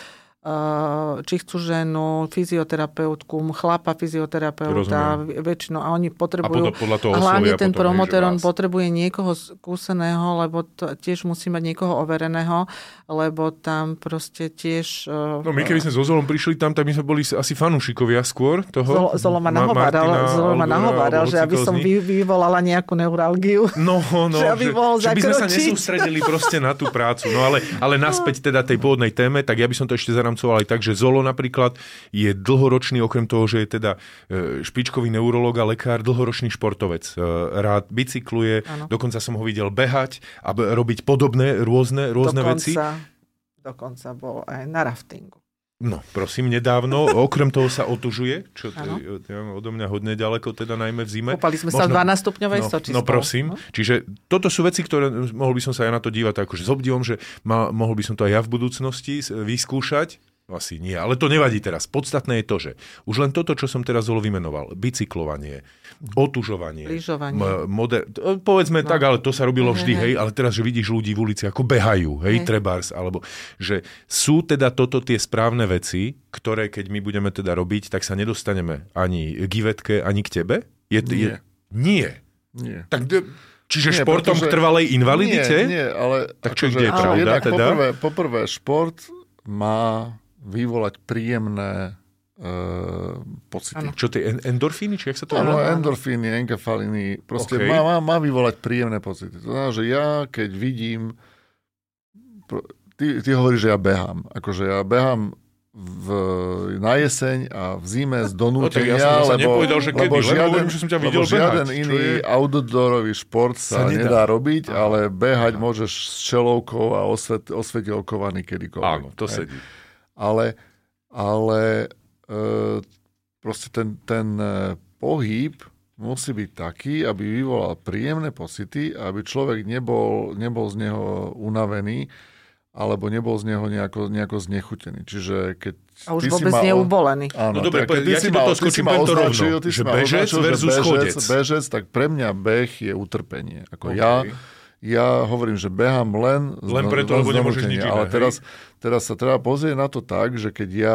či chcú ženu, fyzioterapeutku, chlapa fyzioterapeuta, väčšinou, a oni potrebujú, a, podľa toho a hlavne ten promotér, on potrebuje niekoho skúseného, lebo to, tiež musí mať niekoho overeného, lebo tam proste tiež... No my keby sme so Zolom prišli tam, tak my sme boli asi fanúšikovia skôr toho. Zolo ma nahováral, Zolo ma nahováral, že aby som vy, vyvolala nejakú neuralgiu. No, no, že, aby že, že by sme sa nesústredili proste na tú prácu. No ale, ale naspäť teda tej pôvodnej téme, tak ja by som to ešte zaram aj tak, že Zolo napríklad je dlhoročný, okrem toho, že je teda špičkový neurológ a lekár, dlhoročný športovec. Rád bicykluje, ano. Dokonca som ho videl behať a robiť podobné rôzne, rôzne dokonca, veci. Dokonca bol aj na raftingu. No, prosím, nedávno. Okrem toho sa otužuje, čo je odo mňa hodne ďaleko, teda najmä v zime. Kúpali sme Možno, sa v dvanásťstupňovej no, Soči. No prosím. No? Čiže toto sú veci, ktoré mohol by som sa aj na to dívať akože s obdivom, že ma, mohol by som to aj ja v budúcnosti vyskúšať. Asi nie, ale to nevadí teraz. Podstatné je to, že už len toto, čo som teraz vymenoval, bicyklovanie, otužovanie, lyžovanie. Moder... Povedzme no. tak, ale to sa robilo vždy, hej, hej, ale teraz, že vidíš ľudí v ulici, ako behajú, hej, hej. trebárs, alebo že sú teda toto tie správne veci, ktoré keď my budeme teda robiť, tak sa nedostaneme ani k Ivetke, ani k tebe? Je, nie. Je... Nie. Nie. Tak... Čiže nie, športom pretože... k trvalej invalidite? Nie, nie, ale... Tak čo, akože, kde je pravda teda? Poprvé, poprvé, šport má vyvolať príjemné e, pocity. Ano. Čo tie endorfíny? Či jak sa to Áno, volá? endorfíny, enkefaliny. Proste okay. má, má, má vyvolať príjemné pocity. To znamená, že ja, keď vidím... Ty, ty hovoríš, že ja behám. Akože ja behám v, na jeseň a v zime z donútenia, no, ja lebo, nepovedal, že kedy, lebo žiaden, hovorím, že som ťa videl lebo žiaden behať, iný je... outdoorový šport sa, sa nedá. nedá robiť, Aha. ale behať Aha. môžeš s čelovkou a osvet, osvetelkovaný kedykoľvek. Áno, to sedí. Ale, ale e, proste ten, ten pohyb musí byť taký, aby vyvolal príjemné pocity, aby človek nebol, nebol z neho unavený, alebo nebol z neho nejako, nejako znechutený. Čiže keď a už ty vôbec si mal, neubolený. Áno, no dobre, ja ti do toho skočím to rovno, že bežec versus chodec. Bežec, tak pre mňa beh je utrpenie. Ako okay. ja, ja hovorím, že behám len... Len preto, lebo nemôžeš nič iné. Ale teraz, teraz sa treba pozrieť na to tak, že keď ja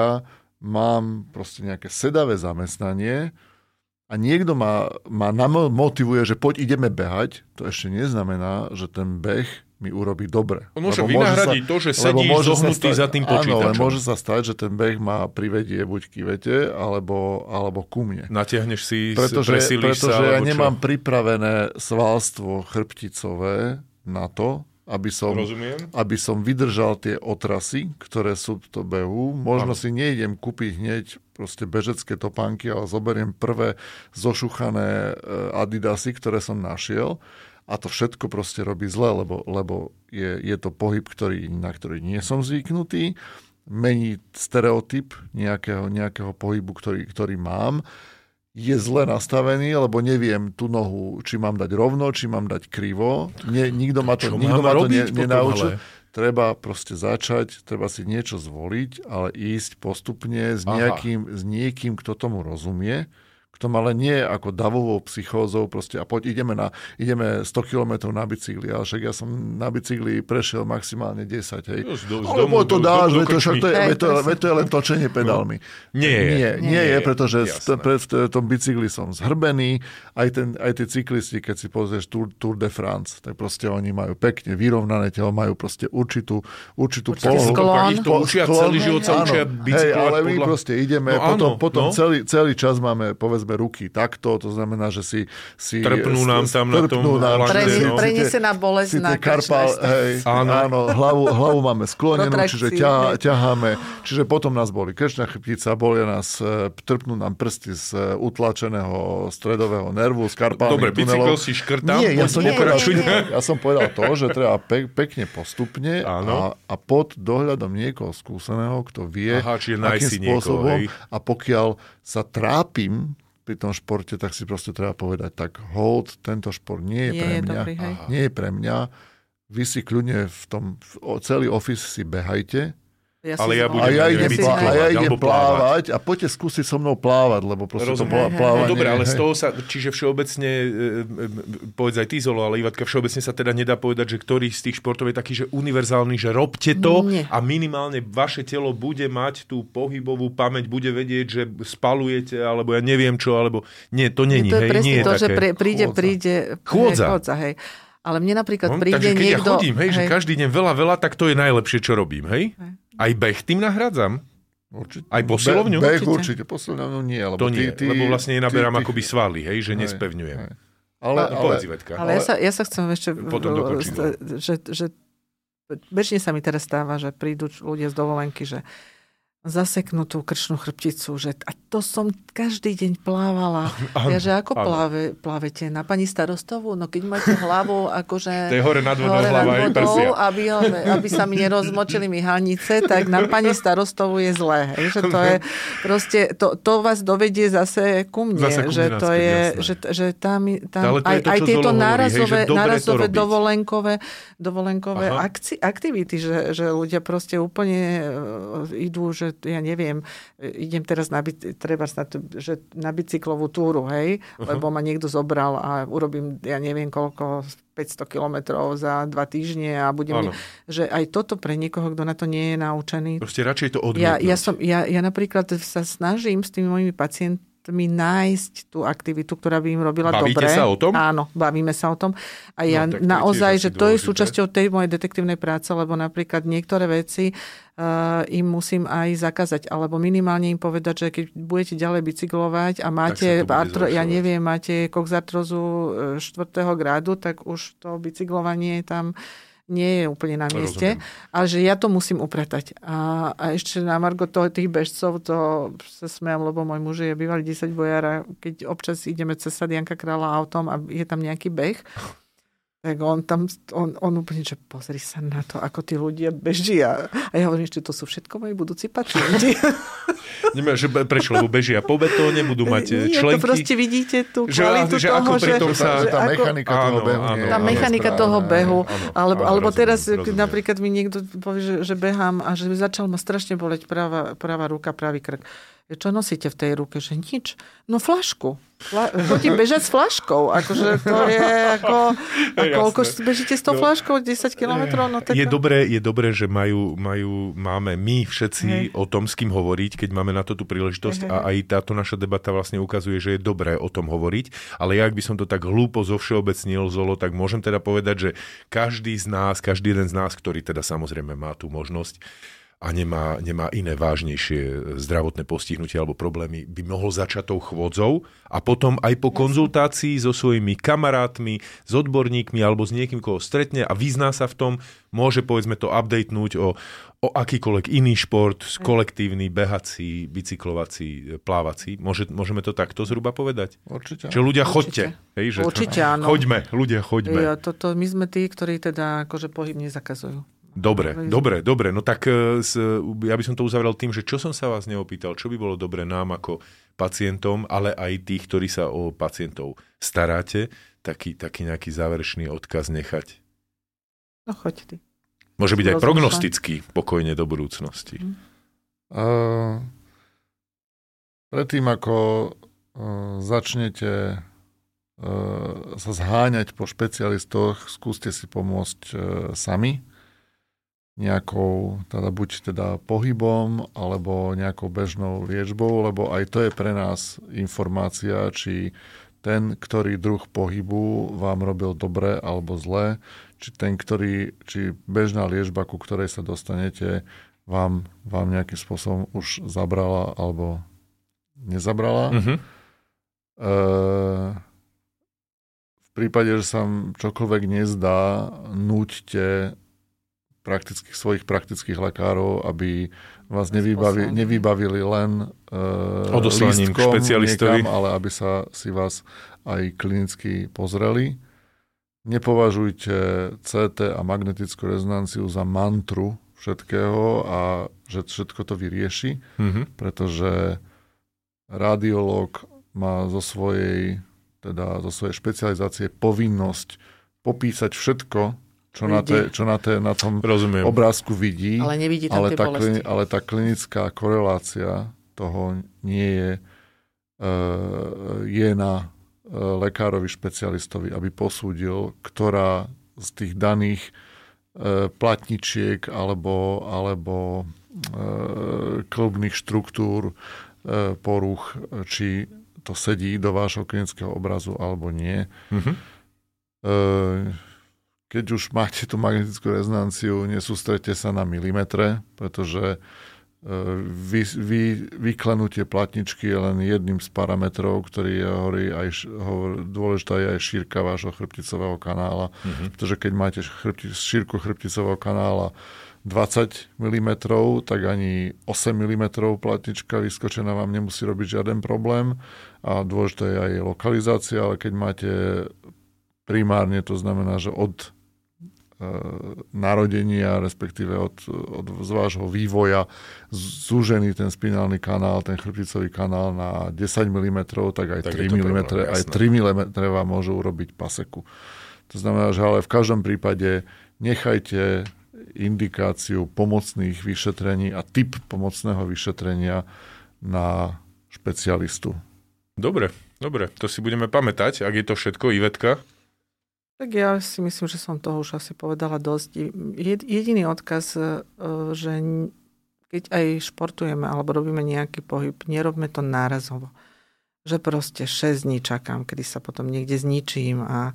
mám proste nejaké sedavé zamestnanie a niekto ma, ma motivuje, že poď ideme behať, to ešte neznamená, že ten beh mi urobí dobre. On môže vynahradiť to, že sedíš zohnutý za tým počítačom. Áno, ale môže sa stať, že ten beh ma privedie buď k Ivete, alebo, alebo ku mne. Natiahneš si, pretože, presilíš pretože sa, ja čo? nemám pripravené svalstvo chrbticové na to, aby som, aby som vydržal tie otrasy, ktoré sú v to behu. Možno ano. si nejdem kúpiť hneď proste bežecké topánky, ale zoberiem prvé zošuchané Adidasy, ktoré som našiel. A to všetko proste robí zle, lebo, lebo je, je to pohyb, ktorý, na ktorý nie som zvyknutý, mení stereotyp nejakého, nejakého pohybu, ktorý, ktorý mám, je zle nastavený, lebo neviem tú nohu, či mám dať rovno, či mám dať krivo. Nie, nikto ma to, nikto ma to ne, nenaučil. Treba proste začať, treba si niečo zvoliť, ale ísť postupne s, nejakým, s niekým, kto tomu rozumie, kto ale nie ako davovou psychózou proste a poď ideme, na, ideme sto kilometrov na bicykli, ale však ja som na bicykli prešiel maximálne desať, hej. Alebo to dáš, veď to, to, to, to je len točenie pedálmi. No. Nie je. Nie, nie, nie je, pretože jasné. v, v tom bicykli som zhrbený, aj, ten, aj tí cyklisti, keď si pozrieš Tour, Tour de France, tak proste oni majú pekne vyrovnané telo, majú proste určitú, určitú polohu. Ich to učia celý život, sa učia bicyklovať. Hej, ale my proste ideme, no, potom, áno, potom no. celý, celý čas máme, povedzme, ruky takto, to znamená, že si... si trpnú nám tam na tom nám, Prenie, no. Preniesená bolesť na karpal, hej, áno, áno hlavu, hlavu máme sklonenú, čiže ťa, ťaháme, čiže potom nás boli krčná chrbtica, bolia nás, trpnú nám prsty z utlačeného stredového nervu, z karpálnych Dobre, tunelov. Dobre, bicykel si škrtám. Nie, ja som nepovedal, ja som povedal to, že treba pe- pekne postupne a, a pod dohľadom niekoho skúseného, kto vie, Aha, akým spôsobom niekoho, a pokiaľ sa trápim pri tom športe, tak si proste treba povedať, tak hold, tento šport nie je nie pre je mňa. Dobrý, nie je pre mňa. Vy si kľudne v tom, v celý office si behajte, Ja ale ja budem a ja idem, bicyklovať, a ja idem plávať. plávať a poďte skúsiť so mnou plávať, lebo proste Rozumiem. to plávanie... No dobre, ale z toho sa, čiže všeobecne, e, povedz aj ty, Zolo, ale Ivatka, všeobecne sa teda nedá povedať, že ktorý z tých športov je taký, že univerzálny, že robte to Nie. a minimálne vaše telo bude mať tú pohybovú pamäť, bude vedieť, že spalujete, alebo ja neviem čo, alebo nie, to není, to je hej, nie je to, také. že pre, príde, chôdza. príde... Chôdza. Hej, chôdza, hej. Ale mne napríklad no, príde takže keď niekto... ja chodím, hej, hej, že každý deň veľa, veľa, tak to je najlepšie, čo robím, hej? hej. Aj beh tým nahradzam? Určite. Aj posilovňu? Be- beh určite, posilovňu nie. Lebo to nie, ty, ty, lebo vlastne nenaberám ty, ty, akoby svaly, hej, že hej, nespevňujem. Hej. Ale, no, povedz, Ivetka. Ale, ale ja, sa, ja sa chcem ešte... Potom dokočiť. Že, že bežne sa mi teraz stáva, že prídu ľudia z dovolenky, že zaseknú tú krčnú chrbticu, že a to som každý deň plávala. Ano, ja, že ako plave, plávete? Na pani starostovú? No keď máte hlavu, akože... To je hore nad vodou hlava aj prsia. Aby, aby sa mi nerozmočili myhalnice, tak na pani starostovú je zlé. Hej? Že to je proste, to, to vás dovedie zase ku mne. Zase ku že mne to naspäť, je, jasné. že, že tam, tam to aj, to, aj tieto Zolo nárazové, hovorí, hej, nárazové dovolenkové, dovolenkové Aha. akci, aktivity, že, že ľudia proste úplne idú, že ja neviem, idem teraz na, treba na, to, že na bicyklovú túru, hej, uh-huh. lebo ma niekto zobral a urobím, ja neviem koľko, päťsto kilometrov za dva týždne a budem... Že aj toto pre niekoho, kto na to nie je naučený. Proste radšej to odmietnúť. Ja, ja, som, ja, ja napríklad sa snažím s tými mojimi pacientami mi nájsť tú aktivitu, ktorá by im robila Bavíte dobre. Bavíte sa o tom? Áno, bavíme sa o tom. A ja no, naozaj, že to dôležité. Je súčasťou tej mojej detektívnej práce, lebo napríklad niektoré veci uh, im musím aj zakázať, alebo minimálne im povedať, že keď budete ďalej bicyklovať a máte, artro, ja neviem, máte koxartrozu štvrtého grádu, tak už to bicyklovanie tam nie je úplne na mieste, rozumiem. Ale že ja to musím upratať. A, a ešte na margo toho, tých bežcov, to sa smiam, lebo môj muž je bývalý desaťbojár a keď občas ideme cez Sadianka Kráľa autom a je tam nejaký beh, tak on tam, on, on úplne, že pozri sa na to, ako tí ľudia bežia. A ja hovorím, že to sú všetko moji budúci pacienti. Nemá, že prečo, lebo bežia po betóne, budú mať Nie, členky. To proste vidíte tú kvalitu že, toho, ako že... Sa, že tá mechanika áno, toho behu. Áno, tá áno, mechanika áno, toho behu. Áno, áno, alebo áno, alebo rozumiem, teraz, rozumiem. napríklad mi niekto povie, že, že behám a že začal ma strašne boleť práva, práva ruka, pravý krk. Čo nosíte v tej ruke? Že nič. No flašku. Fla- chodím bežať s flaškou. Akože to je ako... A koľko bežíte s tou flaškou? desať kilometrov? No, tak... je, dobré, je dobré, že majú, majú, máme my všetci hej. o tom, s kým hovoriť, keď máme na to tú príležitosť hej, hej. a aj táto naša debata vlastne ukazuje, že je dobré o tom hovoriť. Ale ja, ak by som to tak hlúpo zovšeobecnil, Zolo, tak môžem teda povedať, že každý z nás, každý jeden z nás, ktorý teda samozrejme má tú možnosť, a nemá, nemá iné vážnejšie zdravotné postihnutie alebo problémy, by mohol začať tou chôdzou a potom aj po konzultácii so svojimi kamarátmi, s odborníkmi alebo s niekým, koho stretne a vyzná sa v tom, môže povedzme to updatenúť o, o akýkoľvek iný šport, kolektívny, behací, bicyklovací, plávací. Môže, môžeme to takto zhruba povedať? Určite. Že ľudia Určite. choďte. Hej, že Určite to, áno. Choďme, ľudia choďme. Jo, toto, my sme tí, ktorí teda akože pohyb nezakazujú. Dobre, dobre, dobre. No tak ja by som to uzavrel tým, že čo som sa vás neopýtal, čo by bolo dobre nám ako pacientom, ale aj tých, ktorí sa o pacientov staráte, taký, taký nejaký záverečný odkaz nechať. No choď ty. Môže byť aj prognostický pokojne do budúcnosti. Mm. Uh, predtým, ako uh, začnete uh, sa zháňať po špecialistoch, skúste si pomôcť uh, sami. Nejakou, teda buď teda pohybom, alebo nejakou bežnou liečbou, lebo aj to je pre nás informácia, či ten, ktorý druh pohybu vám robil dobre alebo zle, či ten, ktorý, či bežná liečba, ku ktorej sa dostanete, vám, vám nejakým spôsobom už zabrala alebo nezabrala. Mm-hmm. E, v prípade, že sa čokoľvek nezdá, núťte praktických, svojich praktických lekárov, aby vás nevybavi, nevybavili len uh, odoslaním k špecialistovi, niekam, ale aby sa si vás aj klinicky pozreli. Nepovažujte cé té a magnetickú rezonanciu za mantru všetkého a že všetko to vyrieši, mm-hmm. pretože radiológ má zo svojej, teda zo svojej špecializácie povinnosť popísať všetko, čo na, te, čo na, te, na tom Rozumiem. Obrázku vidí, ale, nevidí tam ale, tá, bolesti. ale tá klinická korelácia toho nie je, je na lekárovi špecialistovi, aby posúdil, ktorá z tých daných platničiek alebo, alebo kĺbnych štruktúr poruch, či to sedí do vášho klinického obrazu alebo nie. Mm-hmm. Keď už máte tú magnetickú rezonanciu, nesústrete sa na milimetre, pretože vy, vy, vyklenutie platničky je len jedným z parametrov, ktorý je hovorí aj, hovor, dôležitá je aj šírka vášho chrbticového kanála. Mm-hmm. Pretože keď máte chrbti, šírku chrbticového kanála dvadsať milimetrov, tak ani osem milimetrov platnička vyskočená vám nemusí robiť žiaden problém. A dôležitá je aj lokalizácia, ale keď máte primárne, to znamená, že od narodenia, respektíve od, od z vášho vývoja zúžený ten spinálny kanál, ten chrbticový kanál na desať milimetrov, tak aj tak tri milimetre, aj tri milimetre vám môžu urobiť paseku. To znamená, že ale v každom prípade nechajte indikáciu pomocných vyšetrení a typ pomocného vyšetrenia na špecialistu. Dobre, dobre, to si budeme pamätať, ak je to všetko, Ivetka. Tak ja si myslím, že som toho už asi povedala dosť. Jediný odkaz, že keď aj športujeme alebo robíme nejaký pohyb, nerobme to nárazovo. Že proste šesť dní čakám, kedy sa potom niekde zničím a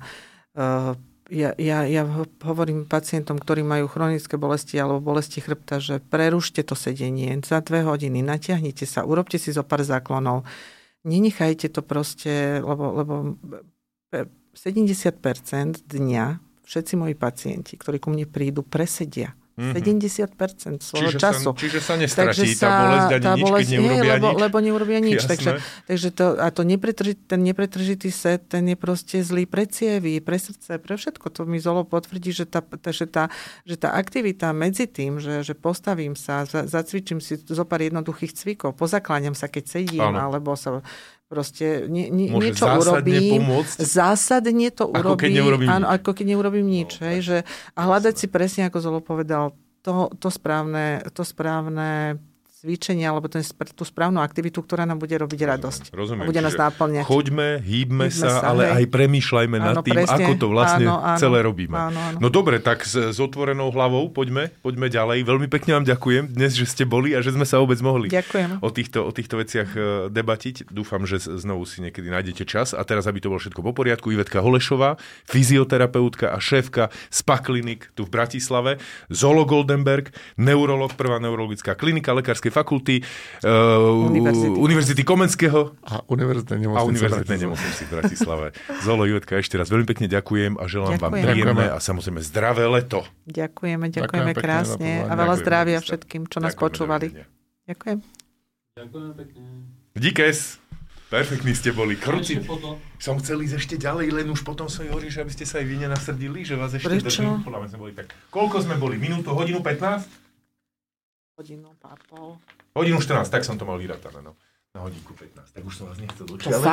ja, ja, ja hovorím pacientom, ktorí majú chronické bolesti alebo bolesti chrbta, že prerušte to sedenie za dve hodiny, natiahnite sa, urobte si zo pár záklonov, nenechajte to proste, lebo, lebo sedemdesiat percent dňa všetci moji pacienti, ktorí ku mne prídu, presedia. Mm-hmm. sedemdesiat percent svojho čiže času. Sa, čiže sa nestratí sa, tá bolesť ani tá nič, bolesť, keď neurobia nie, lebo, nič. Lebo neurobia nič. Takže, takže to, a to nepretržit, ten nepretržitý set, ten je proste zlý pre cievy, pre srdce, pre všetko. To mi Zolo potvrdí, že tá, že tá, že tá aktivita medzi tým, že, že postavím sa, za, zacvičím si zo pár jednoduchých cvikov, pozakláňam sa, keď sedím, Áno. alebo sa proste nie, nie, niečo urobím. Pomôcť, zásadne to urobím. Ako keď neurobím áno, nič. Ako keď neurobím nič. No, hej, že, a hľadať si presne, ako Zolo povedal, To, to, správne, to správne cvičenie alebo ten, tú správnu aktivitu, ktorá nám bude robiť radosť. Rozumiem. Bude nás náplňať. Choďme, hýbme sa, sa, ale hej. aj premýšľajme áno, nad tým, presne. Ako to vlastne áno, áno, celé robíme. Áno, áno. No dobre, tak s, s otvorenou hlavou poďme, poďme ďalej. Veľmi pekne vám ďakujem dnes, že ste boli a že sme sa vôbec mohli ďakujem. o týchto, o týchto veciach debatiť. Dúfam, že znovu si niekedy nájdete čas. A teraz, aby to bolo všetko po poriadku, Ivetka Holešová, fyzioterapeutka a šéfka Spa Klinik tu v Bratislave, Zolo Goldenberg, neurolog, prvá neurologická klinika Lekárskej fakulty, Uh, Univerzity. Univerzity Komenského a Univerzitnej nemocnice v Bratislave. Zolo, Ivetka, ešte raz veľmi pekne ďakujem a želám ďakujem. Vám príjemné a samozrejme zdravé leto. Ďakujeme, ďakujeme ďakujem krásne a veľa zdravia všetkým, čo nás ďakujeme počúvali. Ďakujem. Ďakujem pekne. Díkes. Perfektní ste boli. Kruci. Som chcel ísť ešte ďalej, len už potom som hovoril, že aby ste sa aj vy nenasrdili, že vás ešte držím. Podľa mňa sme boli tak. Koľko sme boli? Minútu, hodinu, pätnásť? Hodinu, pár pol. Hodinu štrnásť, tak som to mal vyratané, no. Na hodinku pätnásť, tak už som vás nechcel dočiať.